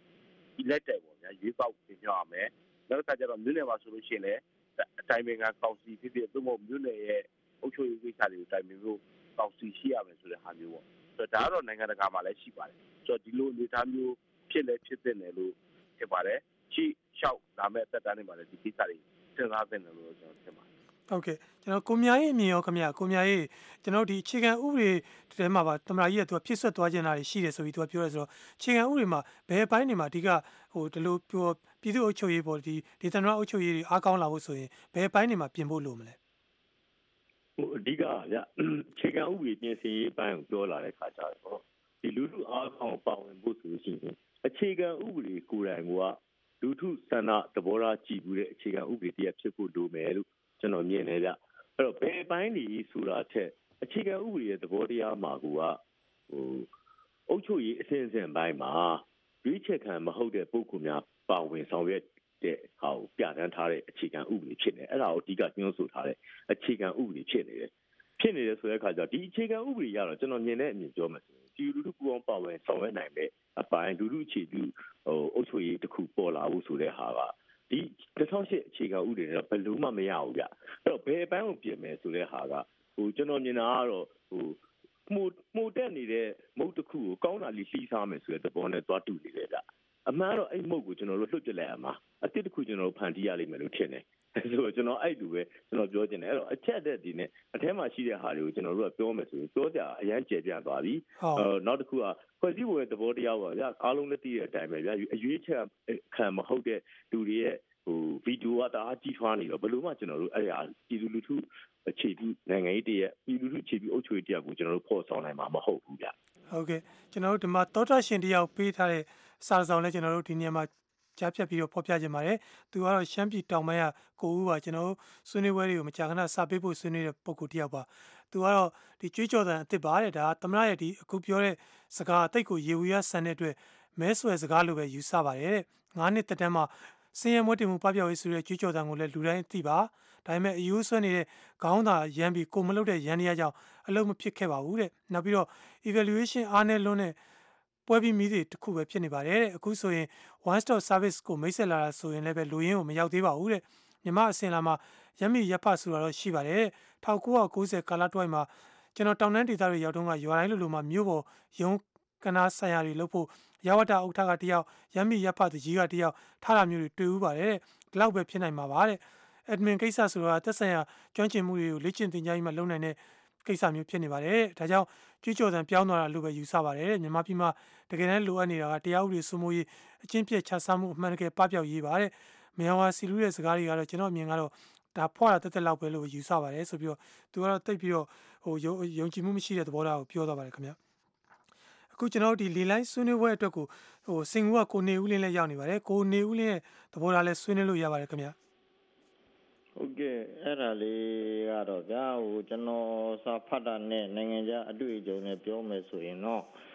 elected ပေါ့ဗျာရွေးကောက်တင်ပြရမယ်နောက်တစ်ခါကျတော့မြို့နယ်မှာဆိုလို့ရှိရင်လည်းအတိုင်းပင်ကကောင်စီဖြစ်ဖြစ်သို့မဟုတ်မြို့နယ်ရဲ့အုပ်ချုပ်ရေးကိစ္စတွေကိုတိုင်ပင်လို့ကောင်စီရှိရမယ်ဆိုတဲ့ဟာမျိုးပေါ့ဆိုတော့ဒါကတော့နိုင်ငံတကာမှာလည်းရှိပါတယ်ဆိုတော့ဒီလိုအနေအထားမျိုးဖြစ်လဲဖြစ်တဲ့နယ်လို့ဖြစ်ပါတယ်ရှိလျှောက်လာမဲ့သက်တမ်းတွေမှာလည်းဒီကိစ္စတွေစဉ်းစားသင့်တယ်လို့ကျွန်တော်ထင်ပါတယ်ဟုတ်ကဲ့ကျွန်တော်ကိုမြရေးအမြင်ရောခင်ဗျာကိုမြရေးကျွန်တော်ဒီအခြေခံဥပဒေထဲမှာပါသမ္မတကြီးကသူကဖြစ်ဆွတ်သွားခြင်းတာတွေရှိတယ်ဆိုပြီးသူကပြောရဲဆိုတော့အခြေခံဥပဒေမှာဘယ်ပိုင်းတွေမှာအဓိကဟိုဒီလိုပြောပြည်သူ့အုပ်ချုပ်ရေးပေါ်ဒီဒေသနာအုပ်ချုပ်ရေးတွေအားကောင်းလာဖို့ဆိုရင်ဘယ်ပိုင်းတွေမှာပြင်ဖို့လိုမလဲဟိုအဓိကဗျအခြေခံဥပဒေပြင်ဆင်ရေးပိုင်းကိုပြောလာတဲ့ခါကျတော့ဒီလူထုအားကောင်းပါဝင်ဖို့ဆိုရှင်အခြေခံဥပဒေကိုယ်တိုင်ကလူထုဆန္ဒသဘောထားကြည့်ပြီးတဲ့အခြေခံဥပဒေတရားဖြစ်ဖို့လိုမယ်လို့ကျွန်တော်မြင်နေကြအဲ့တော့ဘယ်ပိုင်းဒီဆိုတာထက်အခြေခံဥပဒေရဲ့သဘောတရားမှာကဟိုအုပ်ချုပ်ရေးအစဉ်အဆက်ပိုင်းမှာရွေးချယ်ခံမဟုတ်တဲ့ပုဂ္ဂိုလ်များပါဝင်ဆောင်ရွက်တဲ့ဟာကိုပြဋ္ဌာန်းထားတဲ့အခြေခံဥပဒေဖြစ်နေအဲ့ဒါကိုအဓိကညွှန်းဆိုထားတဲ့အခြေခံဥပဒေဖြစ်နေတယ်ဖြစ်နေတယ်ဆိုတဲ့အခါကျတော့ဒီအခြေခံဥပဒေရတော့ကျွန်တော်မြင်တဲ့အမြင်ပြောမယ်ဆိုရင်ဒီလူထုပူအောင်ပါဝင်ဆောင်ရွက်နိုင်တဲ့အပိုင်းလူထုအခြေပြုဟိုအုပ်ချုပ်ရေးတစ်ခုပေါ်လာဖို့ဆိုတဲ့ဟာကဒီ၂၀၀၈အခြေခံဥပဒေနဲ့ဘယ်လိုမှမရဘူးဗျအဲ့တော့ဘယ်အပိုင်းကိုပြင်မယ်ဆိုတဲ့ဟာကဟိုကျွန်တော်မြင်တာကတော့ဟိုမှုမှုတက်နေတဲ့မုတ်တစ်ခုကိုကောင်းတာလေးလှီးစားမယ်ဆိုတဲ့သဘောနဲ့သွားတူနေတယ်ဗျအမှန်တော့အဲ့မုတ်ကိုကျွန်တော်တို့လွတ်ပြလိုက်ရမှာအတစ်တစ်ခုကျွန်တော်တို့ဖန်တီးရလိမ့်မယ်လို့ထင်တယ်ဆိုတော့ကျွန်တော်အဲ့တူပဲကျွန်တော်ပြောချင်တယ်အဲ့တော့အချက်အသက်ဒီနဲ့အထဲမှာရှိတဲ့ဟာတွေကိုကျွန်တော်တို့ကပြောမယ်ဆိုရင်ပြောကြအရန်ကျယ်ပြန့်သွားပြီအဲနောက်တစ်ခုကဖွဲ့စည်းပုံရဲ့သဘောတရားပါဗျအားလုံးလက်တည်တဲ့အတိုင်းပဲဗျအရွေးချက်ခံမဟုတ်တဲ့လူတွေရဲ့ဟိုဗီဒီယိုကတအားကြီးထွားနေတော့ဘယ်လိုမှကျွန်တော်တို့အဲ့ဒါပြည်သူလူထုအခြေပြုနိုင်ငံရေးတည်းရဲ့ပြည်သူလူထုအခြေပြုအုပ်ချုပ်ရေးတရားကိုကျွန်တော်တို့ဖော်ဆောင်နိုင်မှာမဟုတ်ဘူးဗျဟုတ်ကဲ့ကျွန်တော်တို့ဒီမှာသောတာရှင်တယောက်ပေးထားတဲ့စာဆောင်လည်းကျွန်တော်တို့ဒီနေရာမှာကြားဖြတ်ပြီးတော့ဖော်ပြခြင်းပါတယ်သူကတော့ရှမ်းပြည်တောင်ပိုင်းကကိုဦးပါကျွန်တော်တို့ဆွေးနွေးပွဲတွေကိုမကြာခဏစာပေးဖို့ဆွေးနွေးတဲ့ပုံကိုတယောက်ပါသူကတော့ဒီကြွေးကြော်သံအစ်စ်ပါတဲ့ဒါသမ္မတရဲ့ဒီအခုပြောတဲ့စကားအသိကိုရေဝီရဆန်တဲ့အတွက်မဲဆွယ်စကားလိုပဲယူဆပါတယ်တဲ့ငါးနှစ်တက်တန်းမှာစင်ရမွတ်တင်မှုပပျောက်ရေးဆိုတဲ့ကြွေးကြော်သံကိုလည်းလူတိုင်းသိပါဒါပေမဲ့အယူဆွဲနေတဲ့ခေါင်းသာရမ်းပြီးကိုမလုပ်တဲ့ရန်တရားကြောင့်အလုံးမဖြစ်ခဲ့ပါဘူးတဲ့နောက်ပြီးတော့ evaluation အားနဲ့လွန်းတဲ့ပွဲပြီးမိတွေတခုပဲဖြစ်နေပါတယ်တဲ့အခုဆိုရင် one stop service ကိုမိတ်ဆက်လာတာဆိုရင်လည်းပဲလူရင်းကိုမရောက်သေးပါဘူးတဲ့မြမအစင်လာမှာရမ်းမိရဖဆိုတာတော့ရှိပါတယ်တဲ့၁၉၉၀ကာလတွိုင်းမှာကျွန်တော်တောင်တန်းဒေသတွေရောက်တော့ကရွာတိုင်းလိုလိုမှာမြို့ပေါ်ရုံးကနာဆိုင်ရာတွေလုပ်ဖို့ရဝတ္တဥက္ကဋ္ဌကတယောက်ရမ်းမိရဖသူကြီးကတယောက်ထားတာမျိုးတွေတွေ့ဦးပါတယ်တဲ့ဒီလောက်ပဲဖြစ်နိုင်မှာပါတဲ့ admin ကိစ္စဆိုတာသက်ဆိုင်ရာကျွမ်းကျင်မှုတွေကိုလေ့ကျင့်သင်ကြားရေးမှာလုပ်နိုင်တဲ့ကိစ္စမျိုးဖြစ်နေပါတယ်ဒါကြောင့်ကြွေးကြော်သံပြောင်းသွားတာလို့ပဲယူဆပါတယ်တဲ့မြန်မာပြည်မှာတကယ်တမ်းလိုအပ်နေတာကတရားဥပဒေစိုးမိုးရေးအချင်းပြည့်ချစားမှုအမှန်တကယ်ပပျောက်ရေးပါတဲ့မြန်ဝါစီလူရဲ့စကားတွေကတော့ကျွန်တော်အမြင်ကတော့ဒါဖွာတာတက်တက်လောက်ပဲလို့ယူဆပါတယ်ဆိုပြီးတော့သူကတော့တိတ်ပြီးတော့ဟိုယုံကြည်မှုမရှိတဲ့သဘောထားကိုပြောသွားပါတယ်ခင်ဗျအခုကျွန်တော်တို့ဒီလေလိုင်းဆွေးနွေးပွဲအတွက်ကိုဟိုစင်ကူကကိုနေဦးလင်းလည်းရောက်နေပါတယ်ကိုနေဦးလင်းရဲ့သဘောထားလည်းဆွေးနွေးလို့ရပါတယ်ခင်ဗျဟုတ်ကဲ့အဲ့ဒါလေးကတော့ဗျာဟိုကျွန်တော်စာဖတ်တာနဲ့နိုင်ငံခြားအတွေ့အကြုံနဲ့ပြောမယ်ဆိုရင်တော့ဟ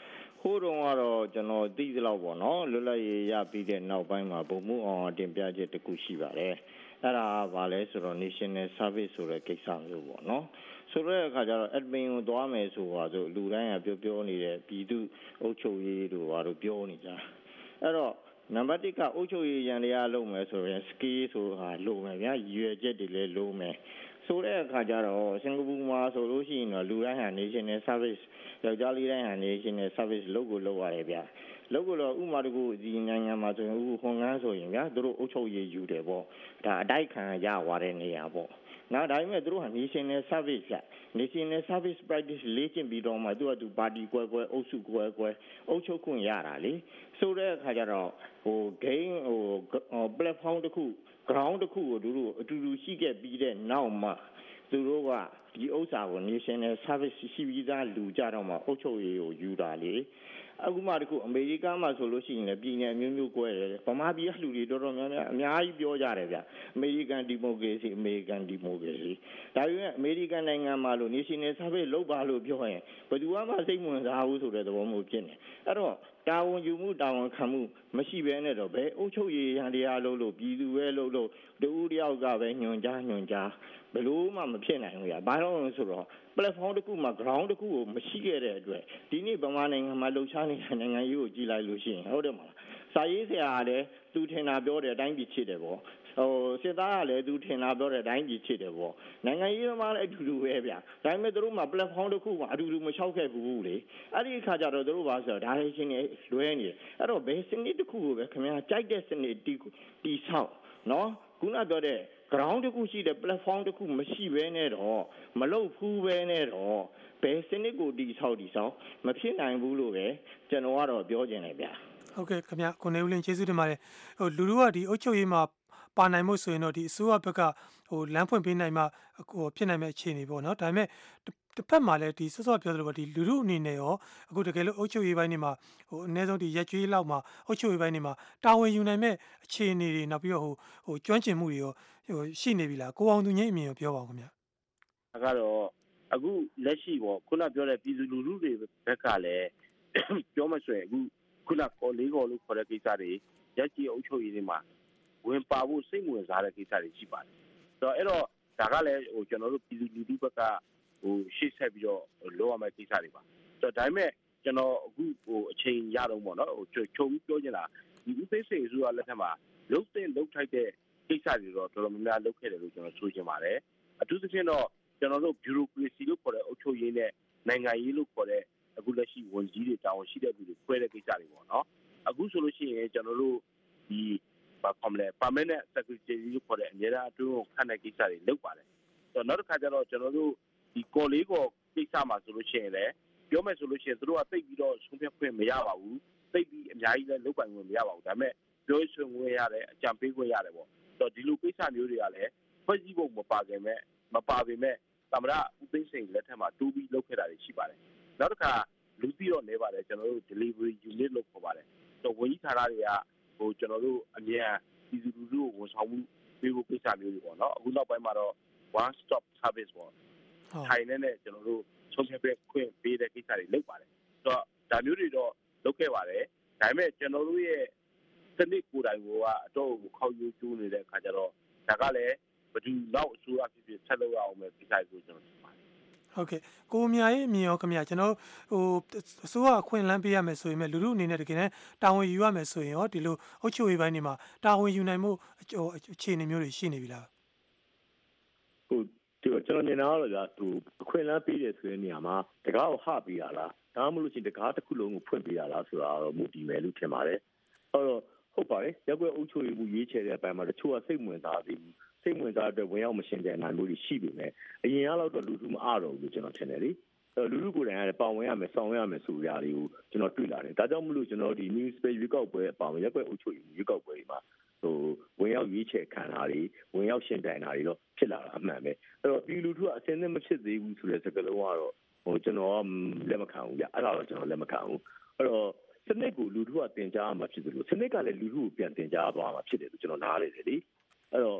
ခိုးတုန်းကတော့ကျွန်တော်သိသလောက်ပေါ့နော်လွတ်လပ်ရေးရပြီးတဲ့နောက်ပိုင်းမှာပုံမှုအောင်တင်ပြချက်တစ်ခုရှိပါတယ်အဲ့ဒါကဘာလဲဆိုတော့ National Service ဆိုတဲ့ကိစ္စမျိုးပေါ့နော်ဆိုတဲ့အခါကျတော့ admin ကိုသွားမယ်ဆိုပါဆိုလူတိုင်းကပြောပြောနေတဲ့ပြည်သူအုပ်ချုပ်ရေးတို့ဘာလို့ပြောနေကြအဲ့တော့နံပါတ်တစ်ကအုပ်ချုပ်ရေးရန်တရားလုပ်မယ်ဆိုရင် skill ဆိုတာလိုမယ်ဗျာရွယ်ချက်တွေလည်းလိုမယ်ဆိုတဲ့အခါကျတော့စင်ကာပူမှာဆိုလို့ရှိရင်တော့လူတိုင်းဟာ National Service ယောက်ျားလေးတိုင်းဟာ National Service လုပ်ကိုလုပ်ရတယ်ဗျာလုပ်ကိုတော့ဥမာတကူဒီနိုင်ငံမှာဆိုရင်ဥပခွန်ကန်းဆိုရင်ဗျာသူတို့အုပ်ချုပ်ရေးယူတယ်ပေါ့ဒါအတိုက်ခံရသွားတဲ့နေရာပေါ့နောက်ဒါပေမဲ့သူတို့ဟာ National Service က National Service Practice လေ့ကျင့်ပြီးတော့မှသူကသူပါတီကွဲကွဲအုပ်စုကွဲကွဲအုပ်ချုပ်ခွင့်ရတာလေဆိုတဲ့အခါကျတော့ဟို gain ဟို platform တစ်ခု ground တစ်ခုကိုသူတို့အတူတူရှိခဲ့ပြီးတဲ့နောက်မှသူတို့ကဒီဥစ္စာကို National Service ရှိပြီးသားလူကြတော့မှအုပ်ချုပ်ရေးကိုယူတာလေအခုမှတခုအမေရိကန်မှာဆိုလို့ရှိရင်လည်းပြည်နယ်မျိုးမျိုးကွဲတယ်ဗမာပြည်ကလူတွေတော်တော်များများအများကြီးပြောကြတယ်ဗျအမေရိကန်ဒီမိုကရေစီအမေရိကန်ဒီမိုကရေစီဒါပေမဲ့အမေရိကန်နိုင်ငံမှာလို့ National Service လုပ်ပါလို့ပြောရင်ဘယ်သူမှစိတ်ဝင်စားဘူးဆိုတဲ့သဘောမျိုးဖြစ်နေအဲ့တော့တာဝန်ယူမှုတာဝန်ခံမှုမရှိဘဲနဲ့တော့ဘယ်အုပ်ချုပ်ရေးရန်တရားလုပ်လို့ပြည်သူပဲလုပ်လို့တူဦးတယောက်ကပဲညွန်ကြားညွန်ကြားဘယ်လို့မှမဖြစ်နိုင်ဘူးဗျဘာလို့လဲဆိုတော့ platform တစ်ခုမှာ ground တစ်ခုကိုမရှိခဲ့တဲ့အတွက်ဒီနေ့ဗမာနိုင်ငံမှာလှုပ်ရှားနေတဲ့နိုင်ငံရေးကိုကြည်လိုက်လို့ရှိရင်ဟုတ်တယ်မလားစာရေးဆရာကလည်းသူထင်တာပြောတဲ့အတိုင်းပြည်ချစ်တယ်ပေါ့ဟိုစစ်သားကလည်းသူထင်တာပြောတဲ့အတိုင်းပြည်ချစ်တယ်ပေါ့နိုင်ငံရေးသမားလည်းအတူတူပဲဗျဒါပေမဲ့တို့မှာ platform တစ်ခုကအတူတူမလျှောက်ခဲ့ဘူးလေအဲ့ဒီအခါကျတော့တို့ဘာဆိုတော့ဒါရချင်းနေလွဲနေအဲ့တော့ဘယ်စနစ်တစ်ခုကိုပဲခင်ဗျာကြိုက်တဲ့စနစ်တီတီဆောက်နော်ခုနပြောတဲ့ ground တစ်ခုရှိတဲ့ platform တစ်ခုမရှိဘဲနဲ့တော့မလုပ်ဘူးပဲနဲ့တော့ဘယ်စနစ်ကိုတီဆောက်တီဆောက်မဖြစ်နိုင်ဘူးလို့ပဲကျွန်တော်ကတော့ပြောချင်တယ်ဗျဟုတ်ကဲ့ခင်ဗျကိုနေဦးလင်းကျေးဇူးတင်ပါတယ်ဟိုလူတို့ကဒီအုပ်ချုပ်ရေးမှာပါနိုင်မှုဆိုရင်တော့ဒီအစိုးရဘက်ကဟိုလမ်းဖွင့်ပေးနိုင်မှဟိုဖြစ်နိုင်မဲ့အခြေအနေပေါ့နော်ဒါပေမဲ့တစ်ဖက်မှာလည်းဒီစောစောပြောသလိုပဲဒီလူတို့အနေနဲ့ရောအခုတကယ်လို့အုပ်ချုပ်ရေးပိုင်းတွေမှာဟိုအနည်းဆုံးဒီရက်ကျွေးလောက်မှာအုပ်ချုပ်ရေးပိုင်းတွေမှာတာဝန်ယူနိုင်မဲ့အခြေအနေတွေနောက်ပြီးတော့ဟိုဟိုကျွမ်းကျင်မှုတွေရောဟိုရှိနေပြီလားကိုအောင်သူငိမ့်အမြင်ကိုပြောပါဦးခင်ဗျဒါကတော့အခုလက်ရှိပေါ့ခုနပြောတဲ့ပြည်သူလူထုတွေဘက်ကလည်းပြောမှဆိုရင်အခုခုနကော်လေးကော်လို့ခေါ်တဲ့ကိစ္စတွေရက်ကြီးအုပ်ချုပ်ရေးတွေမှာဝင်ပါဖို့စိတ်ဝင်စားတဲ့ကိစ္စတွေရှိပါတယ်ဆိုတော့အဲ့တော့ဒါကလည်းဟိုကျွန်တော်တို့ပြည်သူလူထုဘက်ကဟိုရှေ့ဆက်ပြီးတော့လောရမယ့်ကိစ္စတွေပါဆိုတော့ဒါပေမဲ့ကျွန်တော်အခုဟိုအချိန်ရတော့ပေါ့နော်ဟိုချုံပြောချင်တာဒီဥသိစိတ်ဆိုရလက်ထက်မှာလုတ်တဲ့လုတ်ထိုက်တဲ့ကိစ္စတွေတော့တော်တော်များများလုပ်ခဲ့တယ်လို့ကျွန်တော်ဆိုချင်ပါတယ်အထူးသဖြင့်တော့ကျွန်တော်တို့ bureaucracy လို့ခေါ်တဲ့အုပ်ချုပ်ရေးနဲ့နိုင်ငံရေးလို့ခေါ်တဲ့အခုလက်ရှိဝန်ကြီးတွေတာဝန်ရှိတဲ့သူတွေခွဲတဲ့ကိစ္စတွေပေါ့နော်အခုဆိုလို့ရှိရင်ကျွန်တော်တို့ဒီဘာခေါ်မလဲ permanent secretary လို့ခေါ်တဲ့အများအားအတွင်းကိုခန့်တဲ့ကိစ္စတွေလုပ်ပါတယ်ဆိုတော့နောက်တစ်ခါကျတော့ကျွန်တော်တို့ဒီကော်လေးကော်ကိစ္စမှာဆိုလို့ရှိရင်လည်းပြောမယ်ဆိုလို့ရှိရင်တို့ကတိတ်ပြီးတော့ဆုံးဖြတ်ခွင့်မရပါဘူးတိတ်ပြီးအများကြီးလည်းလုပ်ပိုင်ခွင့်မရပါဘူးဒါပေမဲ့ပြောဆွေးနွေးရတယ်အကြံပေးခွင့်ရတယ်ပေါ့ဆိုတော့ဒီလိုကိစ္စမျိုးတွေကလည်းဖွဲ့စည်းပုံမပါခင်မဲ့မပါပေမဲ့သမရဦးသိန်းစိန်လက်ထက်မှာတူးပြီးလုပ်ခဲ့တာတွေရှိပါတယ်နောက်တစ်ခါလူသိတော့နေပါတယ်ကျွန်တော်တို့ delivery unit လို့ခေါ်ပါတယ်ဆိုတော့ဝန်ကြီးဌာနတွေကဟိုကျွန်တော်တို့အမြန်ပြည်သူလူထုကိုဝန်ဆောင်မှုပေးဖို့ကိစ္စမျိုးတွေပေါ့နော်အခုနောက်ပိုင်းမှာတော့ one stop service ပေါ့ထိုင်နေတဲ့ကျွန်တော်တို့ဆုံးဖြတ်ပေးခွင့်ပေးတဲ့ကိစ္စတွေလုပ်ပါတယ်ဆိုတော့ဒါမျိုးတွေတော့လုပ်ခဲ့ပါတယ်ဒါပေမဲ့ကျွန်တော်တို့ရဲ့စနစ်ကိုယ်တိုင်ကအတော့ကိုခောက်ရိုးကျိုးနေတဲ့အခါကျတော့ဒါကလည်းဘယ်သူနောက်အစိုးရဖြစ်ဖြစ်ဆက်လုပ်ရအောင်ပဲကိစ္စကိုကျွန်တော်ဟုတ်ကဲ့ကိုမြားရဲ့အမြင်ရောခင်ဗျာကျွန်တော်ဟိုအစိုးရအခွင့်အလမ်းပေးရမယ်ဆိုရင်လူလူအနေနဲ့တကယ်တမ်းတာဝန်ယူရမယ်ဆိုရင်ရောဒီလိုအုပ်ချုပ်ရေးပိုင်းတွေမှာတာဝန်ယူနိုင်မှုအခြေအနေမျိုးတွေရှိနေပြီလားဟိုကျွန်တော်မြင်တာကတော့ကြာသူအခွင့်အလမ်းပေးတယ်ဆိုတဲ့နေရာမှာတကားကိုဟပေးရလားဒါမှမဟုတ်ရှင်တကားတစ်ခုလုံးကိုဖွင့်ပေးရလားဆိုတာတော့မူတည်မယ်လို့ထင်ပါတယ်အဲ့တော့ဟုတ်ပါတယ်ရက်ွက်အုပ်ချုပ်ရေးမှုရွေးချယ်တဲ့အပိုင်းမှာတချို့ကစိတ်ဝင်စားသေးဘူးစိတ်ဝင်စားတဲ့ဝင်ရောက်မရှင်တဲ့နိုင်မှုတွေရှိပြီမဲ့အရင်ကတော့လူလူမအားတော့ဘူးလို့ကျွန်တော်ထင်တယ်လေအဲ့လူလူကိုယ်တိုင်ကလည်းပါဝင်ရမယ်ဆောင်ရမယ်ဆိုကြတာတွေကိုကျွန်တော်တွေ့လာတယ်ဒါကြောင့်မလို့ကျွန်တော်ဒီ new space ရွေးကောက်ပွဲအပေါင်းရက်ွက်အုပ်ချုပ်ရေးရွေးကောက်ပွဲတွေမှာဟိုဝင်ရောက်ရွေးချယ်ခံတာတွေဝင်ရောက်ရှင်တိုင်တာတွေတော့ဖြစ်လာတာအမှန်ပဲအဲ့တော့ဒီလူထုကအစင်းနဲ့မဖြစ်သေးဘူးဆိုတဲ့စကားလုံးကတော့ဟိုကျွန်တော်လက်မခံဘူးဗျအဲ့ဒါတော့ကျွန်တော်လက်မခံဘူးအဲ့တော့စနစ်ကိုလူထုကတင်ကြားမှာဖြစ်တယ်လို့စနစ်ကလည်းလူထုကိုပြန်တင်ကြားသွားမှာဖြစ်တယ်လို့ကျွန်တော်နားလေတယ်လေအဲ့တော့ဖွ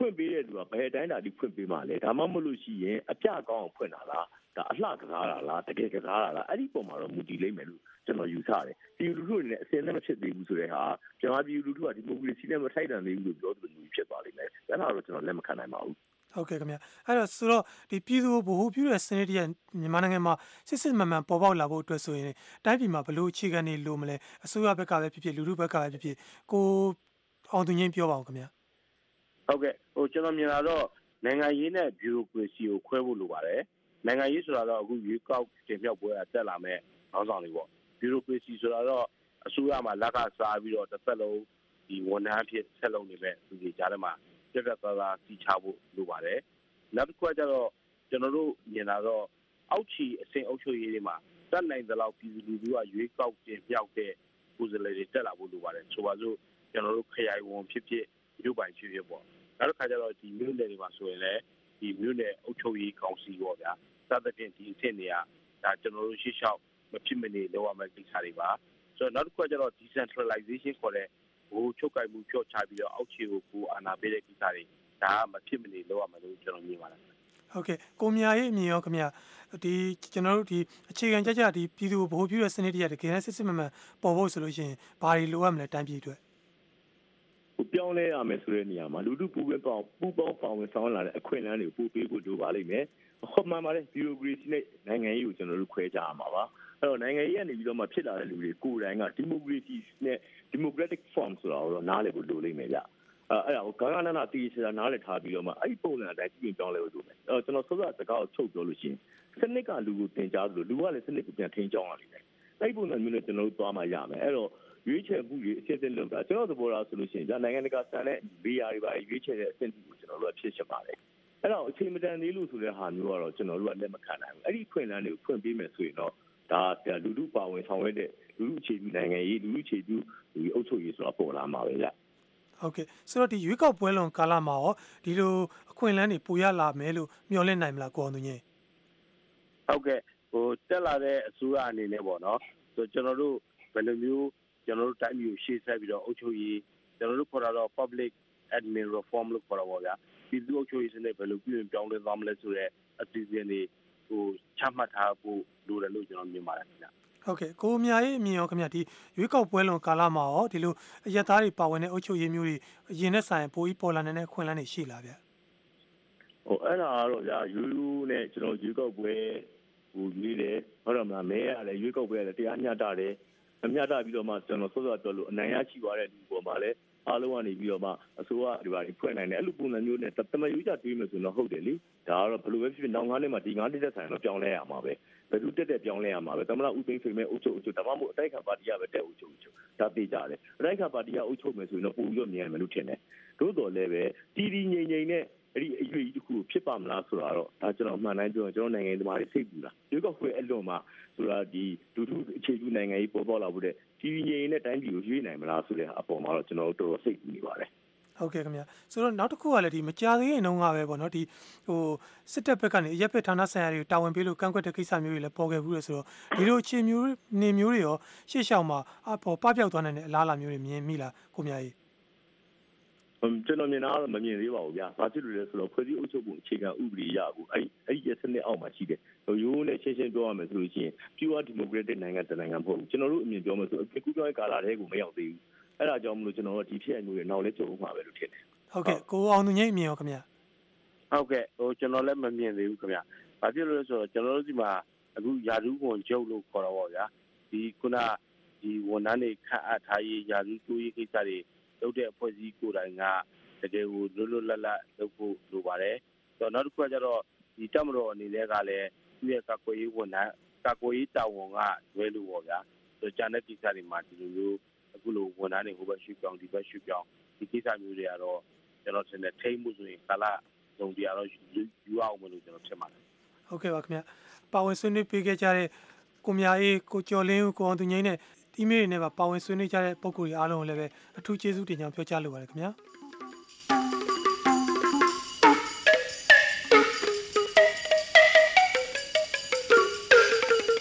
ဖွင့်ပေးတဲ့သူကဘယ်တိုင်းတာဒီဖွင့်ပေးမှလဲဒါမှမဟုတ်လို့ရှိရင်အပြကောင်းအောင်ဖွင့်တာလားဒါအလှကစားတာလားတကယ်ကစားတာလားအဲ့ဒီပုံမှာတော့မူတည်လိမ့်မယ်လို့ကျွန်တော်ယူဆတယ်ပြည်လူထုတွေနဲ့အစင်းနဲ့မဖြစ်သေးဘူးဆိုတဲ့ဟာကျွန်တော်ပြည်လူထုကဒီမိုကရေစီနဲ့မထိုက်တန်သေးဘူးလို့ပြောသူမျိုးဖြစ်သွားလိမ့်မယ်အဲ့ဒါတော့ကျွန်တော်လက်မခံနိုင်ပါဘူးဟုတ်ကဲ့ခင်ဗျအဲ့တော့ဆိုတော့ဒီပြည်သူကိုဗဟုပြုတဲ့စနစ်တည်းမြန်မာနိုင်ငံမှာစစ်စစ်မှန်မှန်ပေါ်ပေါက်လာဖို့အတွက်ဆိုရင်တိုင်းပြည်မှာဘလို့အခြေခံနေလို့မလဲအစိုးရဘက်ကပဲဖြစ်ဖြစ်လူထုဘက်ကပဲဖြစ်ဖြစ်ကိုအောင်သူငင်းပြောပါဦးခင်ဗျဟုတ်ကဲ့ဟိုကျွန်တော်မြင်လာတော့နိုင်ငံရေးနဲ့ဘီရိုကရေစီကိုခွဲဖို့လိုပါတယ်နိုင်ငံရေးဆိုတာတော့အခုရွေးကောက်တင်မြှောက်ပွဲအတက်လာမဲ့ခေါင်းဆောင်တွေပေါ့ဘီရိုကရေစီဆိုတာတော့အစိုးရမှာလက်ကစားပြီးတော့တစ်သက်လုံးဒီဝန်ထမ်းအဖြစ်ဆက်လုပ်နေမဲ့သူတွေကြားထဲမှာပြတ်ပြတ်သားသားစီချဖို့လိုပါတယ်နောက်တစ်ခုကကျတော့ကျွန်တော်တို့မြင်လာတော့အောက်ခြေအဆင့်အုပ်ချုပ်ရေးတွေမှာတတ်နိုင်သလောက်ပြည်သူလူထုကရွေးကောက်တင်မြှောက်တဲ့ကိုယ်စားလှယ်တွေတက်လာဖို့လိုပါတယ်ဆိုပါစို့ကျွန်တော်တို့ခရိုင်ဝန်ဖြစ်ဖြစ်မြို့ပိုင်ဖြစ်ဖြစ်ပေါ့နောက်တစ်ခါကျတော့ဒီမြို့နယ်တွေမှာဆိုရင်လည်းဒီမြို့နယ်အုပ်ချုပ်ရေးကောင်စီပေါ့ဗျာစသဖြင့်ဒီအဆင့်တွေကဒါကျွန်တော်တို့ရှေ့လျှောက်မဖြစ်မနေလုပ်ရမယ့်ကိစ္စတွေပါဆိုတော့နောက်တစ်ခုကကျတော့ decentralization ခေါ်တဲ့ဟိုချုပ်ကိုင်မှုဖြော့ချပြီးတော့အောက်ခြေကိုကိုအာဏာပေးတဲ့ကိစ္စတွေဒါကမဖြစ်မနေလုပ်ရမယ်လို့ကျွန်တော်မြင်ပါတယ်ဟုတ်ကဲ့ကိုမြာရဲ့အမြင်ရောခင်ဗျဒီကျွန်တော်တို့ဒီအခြေခံကြကြဒီပြည်သူကိုဗဟုပြုတဲ့စနစ်တည်းတကယ်နဲ့စစ်စစ်မှန်မှန်ပေါ်ဖို့ဆိုလို့ရှိရင်ဘာတွေလိုအပ်မလဲတိုင်းပြည်အတွက်ပြောင်းလဲရမယ်ဆိုတဲ့နေရာမှာလူထုပူပဲပေါင်းပူပေါင်းပေါင်းဝင်ဆောင်လာတဲ့အခွင့်အလမ်းတွေကိုပို့ပေးဖို့လိုပါလိမ့်မယ်။ဟောမှန်ပါတယ်ဘီရိုကရေစီနဲ့နိုင်ငံရေးကိုကျွန်တော်တို့ခွဲခြားရမှာပါ။အဲ့တော့နိုင်ငံရေးကနေပြီးတော့မှဖြစ်လာတဲ့လူတွေကိုယ်တိုင်ကဒီမိုကရေစီနဲ့ democratic form ဆိုတာကိုတော့နားလည်ဖို့လိုလိမ့်မယ်ဗျ။အဲ့အဲ့ဒါကိုဂါဂနာနာတီးချာနားလည်ထားပြီးတော့မှအဲ့ဒီပုံစံအတိုင်းပြင်ပြောင်းလဲဖို့လိုမယ်။အဲ့တော့ကျွန်တော်စောစောစကားကိုချုပ်ပြောလို့ရှိရင်စနစ်ကလူကိုတင်ကြားလို့လူကလည်းစနစ်ကိုပြန်ထိန်းကျောင်းရလိမ့်မယ်။အဲ့ဒီပုံစံမျိုးနဲ့ကျွန်တော်တို့သွားမှရမယ်။အဲ့တော့ရွေးချယ်မှုတွေအစစ်အစစ်လုပ်တာကျွန်တော်သဘောထားဆိုလို့ရှိရင်ဒါနိုင်ငံတကာစံတဲ့ဘေးယာတွေပါရွေးချယ်တဲ့အဆင့်ကိုကျွန်တော်တို့ဖြစ်ချက်ပါတယ်အဲ့တော့အချိန်မတန်သေးလို့ဆိုတဲ့ဟာမျိုးကတော့ကျွန်တော်တို့ကလက်မခံနိုင်ဘူးအဲ့ဒီခွင့်လန်းတွေကိုဖွင့်ပေးမယ်ဆိုရင်တော့ဒါလူထုပါဝင်ဆောင်ရွက်တဲ့လူထုအခြေပြုနိုင်ငံရေးလူထုအခြေပြုဒီအုပ်ချုပ်ရေးဆိုတာပေါ်လာမှာပဲဗျဟုတ်ကဲ့ဆိုတော့ဒီရွေးကောက်ပွဲလွန်ကာလမှာရောဒီလိုအခွင့်အလန်းတွေပိုရလာမယ်လို့မျှော်လင့်နိုင်မလားကိုအောင်သူညင်ဟုတ်ကဲ့ဟိုတက်လာတဲ့အစိုးရအနေနဲ့ပေါ့နော်ဆိုကျွန်တော်တို့ဘယ်လိုမျိုးကျွန်တော်တို့တိုင်းမျိုးရှေ့ဆက်ပြီးတော့အုပ်ချုပ်ရေးကျွန်တော်တို့ခေါ်တာတော့ public admin reform လို့ခေါ်တာပေါ့ဗျာပြည်သူ့အုပ်ချုပ်ရေးစနစ်ဘယ်လိုပြုပြင်ပြောင်းလဲသွားမလဲဆိုတော့အစီအစဉ်တွေဟိုချမှတ်ထားဖို့လိုတယ်လို့ကျွန်တော်မြင်ပါတယ်ခင်ဗျဟုတ်ကဲ့ကိုမြာရဲ့အမြင်ရောခင်ဗျဒီရွေးကောက်ပွဲလွန်ကာလမှာရောဒီလိုအရက်သားတွေပါဝင်တဲ့အုပ်ချုပ်ရေးမျိုးတွေအရင်နဲ့ဆိုင်ပိုပြီးပေါ်လာနေတဲ့ခွင့်လန်းတွေရှိလာဗျဟိုအဲ့ဒါကတော့ဗျာယူယူနဲ့ကျွန်တော်ရွေးကောက်ပွဲဟိုရေးတယ်ဟုတ်တယ်မလားမဲရတယ်ရွေးကောက်ပွဲရတယ်တရားမျှတတယ်အမျှတပြီးတော့မှကျွန်တော်စောစောပြောလို့အနိုင်ရရှိသွားတဲ့ဒီပေါ်မှာလည်းအားလုံးကနေပြီးတော့မှအစိုးရဒီပါတွေဖွင့်နိုင်တယ်အဲ့လိုပုံစံမျိုးနဲ့တမယုကြတွေးမယ်ဆိုတော့ဟုတ်တယ်လေဒါကတော့ဘယ်လိုပဲဖြစ်ဖြစ်နောက်ငါးနှစ်မှာဒီငါးနှစ်သက်ဆိုင်တော့ပြောင်းလဲရမှာပဲဘယ်သူတက်တက်ပြောင်းလဲရမှာပဲသမ္မတဦးသိန်းဆွေမဲ့အုပ်ချုပ်အုပ်ချုပ်ဒါမှမဟုတ်အတိုက်ခံပါတီကပဲတက်အုပ်ချုပ်အုပ်ချုပ်ဒါသိကြတယ်အတိုက်ခံပါတီကအုပ်ချုပ်မယ်ဆိုရင်တော့ပုံပြီးတော့မြင်ရမယ်လို့ထင်တယ်သို့တော်လည်းပဲတီတီငိမ့်ငိမ့်နဲ့အဲ့ဒီအရွေးတစ်ခုဖြစ်ပါမလားဆိုတာတော့ဒါကျွန်တော်အမှန်တိုင်းပြောရင်ကျွန်တော်နိုင်ငံသမားတွေစိတ်ပူတာရွေးကောက်ပွဲအလွန်မှာဆိုတာဒီလူထုအခြေပြုနိုင်ငံရေးပေါ်ပေါ်လာဖို့တဲ့တီတီငိမ့်နဲ့တိုင်းပြည်ကိုရွေးနိုင်မလားဆိုတဲ့အပေါ်မှာတော့ကျွန်တော်တို့တော်တော်စိတ်ပူနေပါတယ်ဟုတ်ကဲ့ခင်ဗျာဆိုတော့နောက်တစ်ခုကလည်းဒီမကြာသေးခင်တုန်းကပဲပေါ့နော်ဒီဟိုစစ်တပ်ဘက်ကနေအရက်ဖက်ဌာနဆိုင်ရာတွေကိုတာဝန်ပေးလို့ကန့်ကွက်တဲ့ကိစ္စမျိုးတွေလည်းပေါ်ခဲ့ဘူးလေဆိုတော့ဒီလိုအခြေမျိုးနေမျိုးတွေရောရှေ့ရှောက်မှာအပေါ်ပပျောက်သွားနိုင်တဲ့အလားအလာမျိုးတွေမြင်မိလားကိုမြကြီးကျွန်တော်မြင်တာကတော့မမြင်သေးပါဘူးဗျာ။ဘာဖြစ်လို့လဲဆိုတော့ဖွဲ့စည်းအုပ်ချုပ်ပုံအခြေခံဥပဒေရကိုအဲ့အဲ့ဒီစနစ်အောက်မှာရှိတယ်။ရိုးနဲ့ရှင်းရှင်းပြောရမယ်ဆိုလို့ရှိရင် pure democratic နိုင်ငံတနိုင်ငံမဟုတ်ဘူး။ကျွန်တော်တို့အမြင်ပြောမယ်ဆိုအကူပြောင်းကာလာတဲ့ကိုမရောက်သေးဘူး။အဲ့ဒါကြောင့်မလို့ကျွန်တော်တို့ဒီဖြစ်ရမျိုးတွေနောက်လဲကြုံမှာပဲလို့ထင်တယ်။ဟုတ်ကဲ့ကိုအောင်သူငိမ့်အမြင်ရောခင်ဗျာ။ဟုတ်ကဲ့ဟိုကျွန်တော်လည်းမမြင်သေးဘူးခင်ဗျာ။ဘာဖြစ်လို့လဲဆိုတော့ကျွန်တော်တို့ဒီမှာအခုယာဒူးဝန်ကျုပ်လို့ခေါ်တော့ဗောဗျာ။ဒီခုနဒီဝန်ထမ်းတွေခန့်အပ်ထားရေးယာဒူးတိုးရေးကိစ္စတွေလုပ်တဲ့အဖွဲ့အစည်းကိုယ်တိုင်ကတကယ်ကိုလွတ်လွတ်လပ်လပ်လုပ်ဖို့လိုပါတယ်။ဆိုတော့နောက်တစ်ခုကကျတော့ဒီတက်မတော်အနေနဲ့ကလည်းသူ့ရဲ့ကာကွယ်ရေးဝန်ထမ်းကာကွယ်ရေးတာဝန်ကလွဲလို့ပေါ့ဗျာ။ဆိုတော့ကျန်တဲ့ကိစ္စတွေမှာဒီလိုမျိုးအခုလိုဝန်ထမ်းတွေဟိုဘက်ရွှေ့ပြောင်းဒီဘက်ရွှေ့ပြောင်းဒီကိစ္စမျိုးတွေကတော့ကျွန်တော်ထင်တယ်ထိမ့်မှုဆိုရင်ကာလလုံးပြတော့ယူအောင်မလို့ကျွန်တော်ထင်ပါတယ်။ဟုတ်ကဲ့ပါခင်ဗျာ။ပါဝင်ဆွေးနွေးပေးခဲ့ကြတဲ့ကိုမြအေးကိုကျော်လင်းကိုအောင်သူငိမ့်နဲ့ email တွေနဲ့ပါပါဝင်ဆွေးနွေးကြတဲ့ပုံကိုယ်တွေအားလုံးကိုလည်းပဲအထူးကျေးဇူးတင်ကြောင်းပြောကြားလိုပါတယ်ခင်ဗျာ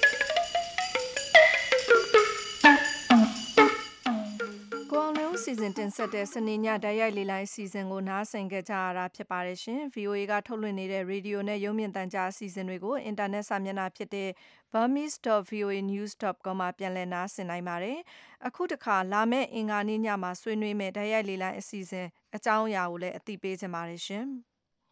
စီစဉ်တင်ဆက်တဲ့စနေညဓာတ်ရိုက်လေလိုင်းအစီအစဉ်ကိုနားဆင်ကြကြရတာဖြစ်ပါတယ်ရှင်။ V O A ကထုတ်လွှင့်နေတဲ့ရေဒီယိုနဲ့ရုပ်မြင်သံကြားအစီအစဉ်တွေကိုအင်တာနက်စာမျက်နှာဖြစ်တဲ့ burmese dot voa news dot com မှာပြန်လည်နားဆင်နိုင်ပါတယ်။အခုတခါလာမယ့်အင်္ဂါနေ့ညမှာဆွေးနွေးမယ့်ဓာတ်ရိုက်လေလိုင်းအစီအစဉ်အကြောင်းအရာကိုလည်းအသိပေးချင်ပါတယ်ရှင်။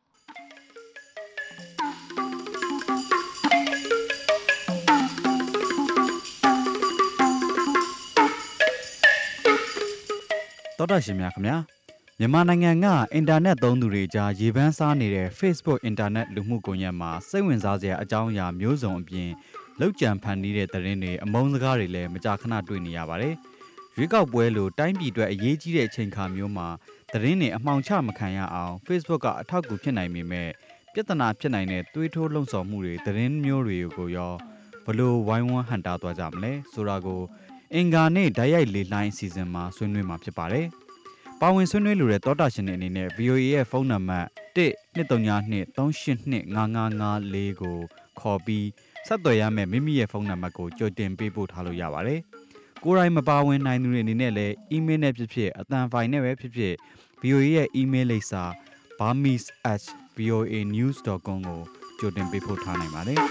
တော်တာရှင်များခင်ဗျာမြန်မာနိုင်ငံကအင်တာနက်သုံးသူတွေကြားရေပန်းစားနေတဲ့ Facebook အင်တာနက်လူမှုကွန်ရက်မှာစိတ်ဝင်စားစရာအကြောင်းအရာမျိုးစုံအပြင်လောက်ကျန်ဖန်တီးတဲ့သတင်းတွေအမုန်းစကားတွေလည်းမကြာခဏတွေ့နေရပါတယ်။ရွေးကောက်ပွဲလိုတိုင်းပြည်အတွက်အရေးကြီးတဲ့အချိန်ခါမျိုးမှာသတင်းတွေအမှောင်ချမခံရအောင် Facebook ကအထောက်အကူဖြစ်နိုင်ပေမဲ့ပြဿနာဖြစ်နိုင်တဲ့သွေးထိုးလှုံ့ဆော်မှုတွေသတင်းမျိုးတွေကိုရောဘလို့ဝိုင်းဝန်းဟန်တာသွားကြမလဲဆိုတာကိုအင်္ဂါနေ့ဓာတ်ရိုက်လေလိုင်းအစီအစဉ်မှာဆွေးနွေးမှာဖြစ်ပါတယ်။ပါဝင်ဆွေးနွေးလိုတဲ့တောတာရှင်တွေအနေနဲ့ V O A ရဲ့ဖုန်းနံပါတ် one two three two three eight two five five four ကိုခေါ်ပြီးဆက်သွယ်ရမယ့်မိမိရဲ့ဖုန်းနံပါတ်ကိုကြိုတင်ပေးပို့ထားလို့ရပါတယ်။ကိုယ်တိုင်မပါဝင်နိုင်သူတွေအနေနဲ့လည်း email နဲ့ဖြစ်ဖြစ်အသံဖိုင်နဲ့ပဲဖြစ်ဖြစ် V O A ရဲ့ email လိပ်စာ burmese at voa news dot com ကိုကြိုတင်ပေးပို့ထားနိုင်ပါတယ်။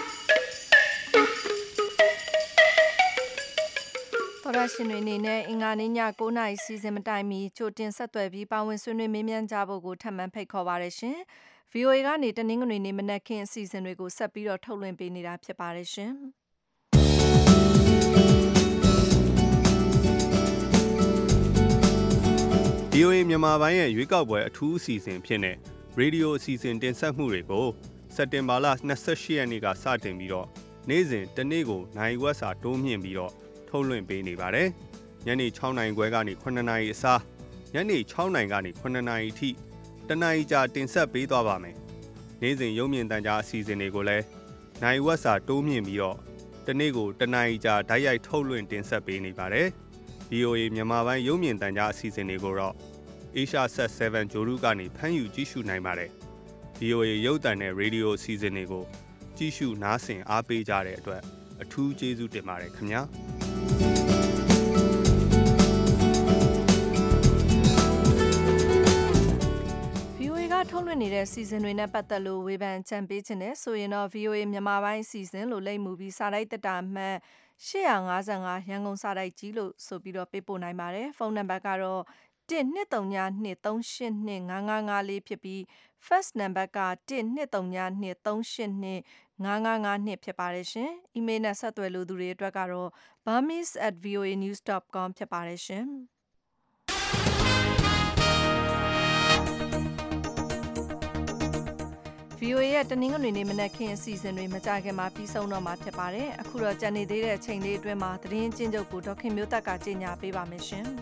တော်ရရှင်တွေအနေနဲ့အင်္ဂါနေ့ည9နာရီစီစဉ်မတိုင်မီကြိုတင်ဆက်သွယ်ပြီးပါဝင်ဆွေးနွေးမေးမြန်းကြဖို့ကိုထပ်မံဖိတ်ခေါ်ပါရရှင်။ V O A ကနေတနင်္ဂနွေနေ့မနက်ခင်းအစီအစဉ်တွေကိုဆက်ပြီးတော့ထုတ်လွှင့်ပေးနေတာဖြစ်ပါတယ်ရှင်။ V O A မြန်မာပိုင်းရဲ့ရွေးကောက်ပွဲအထူးအစီအစဉ်ဖြစ်တဲ့ရေဒီယိုအစီအစဉ်တင်ဆက်မှုတွေကိုစက်တင်ဘာလtwenty-eightရက်နေ့ကစတင်ပြီးတော့နေ့စဉ်တနေ့ကိုနိုင်ဝက်စာတိုးမြင့်ပြီးတော့ထုတ်လွှင့်ပေးနေပါတယ်။ညနေsixနာရီခွဲကနေeightနာရီအစားညနေsixနာရီကနေeightနာရီထိတနာရီကြာတင်ဆက်ပေးသွားပါမယ်။နေ့စဉ်ရုပ်မြင်သံကြားအစီအစဉ်တွေကိုလည်းနိုင်ဝက်စာတိုးမြင့်ပြီးတော့တနေ့ကိုတနာရီကြာဓာတ်ရိုက်ထုတ်လွှင့်တင်ဆက်ပေးနေပါတယ်။ V O A မြန်မာပိုင်းရုပ်မြင်သံကြားအစီအစဉ်တွေကိုတော့ Asia Sat seven ဂျိုရုကနေဖမ်းယူကြည့်ရှုနိုင်ပါတယ်။ V O A ရုပ်သံနဲ့ရေဒီယိုအစီအစဉ်တွေကိုကြည့်ရှုနားဆင်အားပေးကြတဲ့အတွက်အထူးကျေးဇူးတင်ပါတယ်ခင်ဗျာ။ထုတ်လွှင့်နေတဲ့စီစဉ်တွေနဲ့ပတ်သက်လို့ဝေဖန်ကြံပေးခြင်းနဲ့ဆိုရင်တော့ V O A မြန်မာပိုင်းစီစဉ်လို့လိပ်မူပြီးစာတိုက်တက်တာမှတ်eight five fiveရန်ကုန်စာတိုက်ကြီးလို့ဆိုပြီးတော့ပေးပို့နိုင်ပါတယ်။ဖုန်းနံပါတ်ကတော့one two three two three eight two five five fourဖြစ်ပြီး Fax နံပါတ်ကone two three two three eight two five five twoဖြစ်ပါတယ်ရှင်။ email နဲ့ဆက်သွယ်လို့သူတွေအတွက်ကတော့ burmese at voa news dot com ဖြစ်ပါတယ်ရှင်။ V O A ရဲ့တနင်္ဂနွေနေ့မနက်ခင်းအစီအစဉ်တွေမကြခင်မှာပြီးဆုံးတော့မှာဖြစ်ပါတယ်။အခုတော့ကြံနေသေးတဲ့အချိန်လေးအတွင်းမှာသတင်းကျဉ်းချုပ်ကိုဒေါခင်မျိုးသက်ကကြေညာပေးပါမယ်ရှင်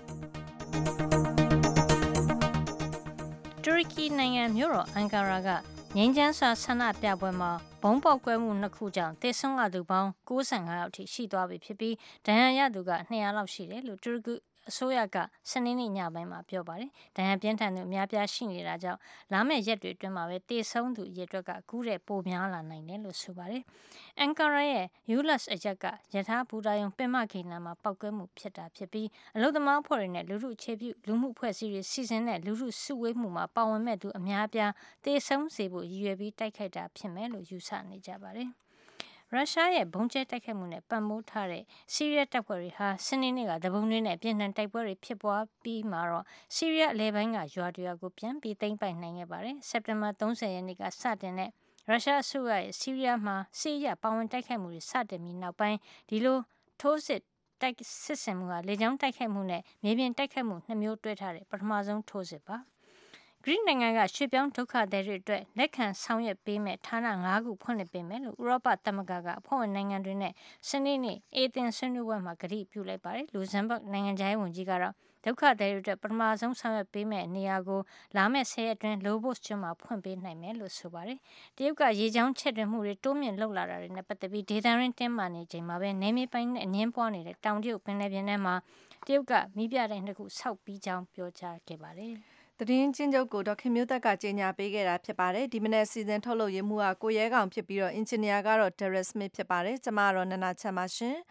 ။တူရကီနိုင်ငံမြို့တော်အန်ကာရာကငြိမ်းချမ်းစွာဆန္ဒပြပွဲမှာဘုံပေါက်ကွဲမှုနှစ်ခုကြောင့်သေဆုံးသူပေါင်းninety-fiveယောက်ထိရှိသွားပြီဖြစ်ပြီးဒဏ်ရာရသူကtwo hundredလောက်ရှိတယ်လို့တူရကီအစိုးရကစနေနေ့ညပိုင်းမှာပြောပါတယ်။ဒဏ်ရာပြင်းထန်သူအများပြားရှိနေတာကြောင့်လာမယ့်ရက်တွေအတွင်းမှာပဲတေဆုံးသူအရေအတွက်ကကူးတဲ့ပိုများလာနိုင်တယ်လို့ဆိုပါတယ်။အန်ကာရာရဲ့ Yulus အရက်ကယထာဘူတာယုံပင်မခိန်နာမှာပောက်ကွဲမှုဖြစ်တာဖြစ်ပြီးအလုသမားဖွဲ့တွေနဲ့လူမှုအခြေပြုလူမှုဖွဲ့စည်းတွေစီစဉ်တဲ့လူမှုစုဝေးမှုမှာပါဝင်မဲ့သူအများပြားတေဆုံးစေဖို့ရည်ရွယ်ပြီးတိုက်ခိုက်တာဖြစ်မယ်လို့ယူဆနေကြပါတယ်။ရုရှားရဲ့ဘုံကျဲတိုက်ခိုက်မှုနဲ့ပံ့ပိုးထားတဲ့ဆီးရီးယားတပ်ဖွဲ့တွေဟာစနေနေ့ကတပုံတွေနဲ့ပြည်နှံတိုက်ပွဲတွေဖြစ်ပွားပြီးမှတော့ဆီးရီးယားအလဲပိုင်းကရွာတွေကိုပြန်ပြီးသိမ်းပိုက်နိုင်ခဲ့ပါတယ်။စက်တင်ဘာthirtyရက်နေ့ကစတင်တဲ့ရုရှားအစိုးရရဲ့ဆီးရီးယားမှာဆီးရီးယားပါဝင်တိုက်ခိုက်မှုတွေစတင်ပြီးနောက်ပိုင်းဒီလိုထိုးစစ်တိုက်စစ်ဆင်မှုကလေကြောင်းတိုက်ခိုက်မှုနဲ့မြေပြင်တိုက်ခိုက်မှုနှစ်မျိုးတွဲထားတဲ့ပထမဆုံးထိုးစစ်ပါ။ဂရိနိုင်ငံကရွှေ့ပြောင်းဒုက္ခသည်တွေအတွက်လက်ခံဆောင်ရွက်ပေးမဲ့ဌာနfiveခုဖွင့်လှစ်ပေးမယ်လို့ဥရောပသမဂ္ဂကအဖွဲ့ဝင်နိုင်ငံတွေနဲ့စနေနေ့အေသင်ဆွေးနွေးပွဲမှာကတိပြုလိုက်ပါတယ်။လူဇမ်ဘတ်နိုင်ငံခြားရေးဝန်ကြီးကတော့ဒုက္ခသည်တွေအတွက်ပထမဆုံးဆောင်ရွက်ပေးမဲ့နေရာကိုလာမယ့်tenရက်အတွင်းလိုဘို့စ်ကျွန်းမှာဖွင့်ပေးနိုင်မယ်လို့ဆိုပါတယ်။တရုတ်ကရေကြောင်းချက်တွင်မှုတွေတိုးမြင့်လှုပ်လာတာတွေနဲ့ပတ်သက်ပြီးဒေသရင်းတင်းမာနေချိန်မှာပဲနေမြေပိုင်းနဲ့အငင်းပွားနေတဲ့တောင်တရုတ်ပင်လယ်ပြင်ထဲမှာတရုတ်ကမီးပြတိုက်နှစ်ခုဆောက်ပြီးကြောင်းပြောကြားခဲ့ပါတယ်။သတင်းချင်းချုပ်ကိုဒေါခင်မျိုးသက်ကကြေညာပေးခဲ့တာဖြစ်ပါတယ်ဒီမနေ့စီစဉ်ထုတ်လုပ်ရမှုကကိုရဲကောင်ဖြစ်ပြီးတော့အင်ဂျင်နီယာကတော့ Derek Smith ဖြစ်ပါတယ်ကျမကတော့နနာချမ်းပါရှင်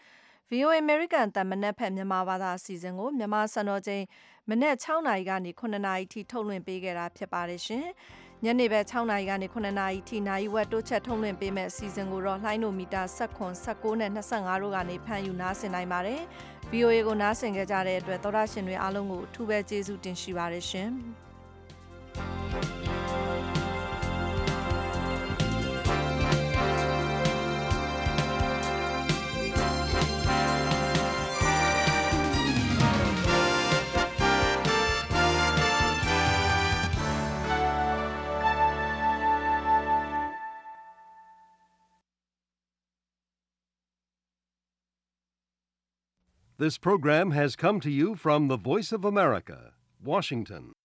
ဗွီအိုအေ American အသံမနက်ဖြန်မြန်မာဘာသာအစီအစဉ်ကိုမြန်မာစံတော်ချိန်မနက်၆နာရီကနေ၇နာရီထိထုတ်လွှင့်ပေးခဲ့တာဖြစ်ပါတယ်ရှင်။ညနေဘက်၆နာရီကနေ၇နာရီထိနာရီဝက်တိုးချက်ထုတ်လွှင့်ပေးမယ့်အစီအစဉ်ကိုတော့လှိုင်းနိုမီတာ၁၇ ၁၉နဲ့၂၅တို့ကနေဖမ်းယူနားဆင်နိုင်ပါတယ်။ ဗွီအိုအေ ကိုနားဆင်ကြတဲ့အတွက်သောတာရှင်တွေအားလုံးကိုအထူးပဲကျေးဇူးတင်ရှိပါတယ်ရှင်။ This program has come to you from the Voice of America, Washington.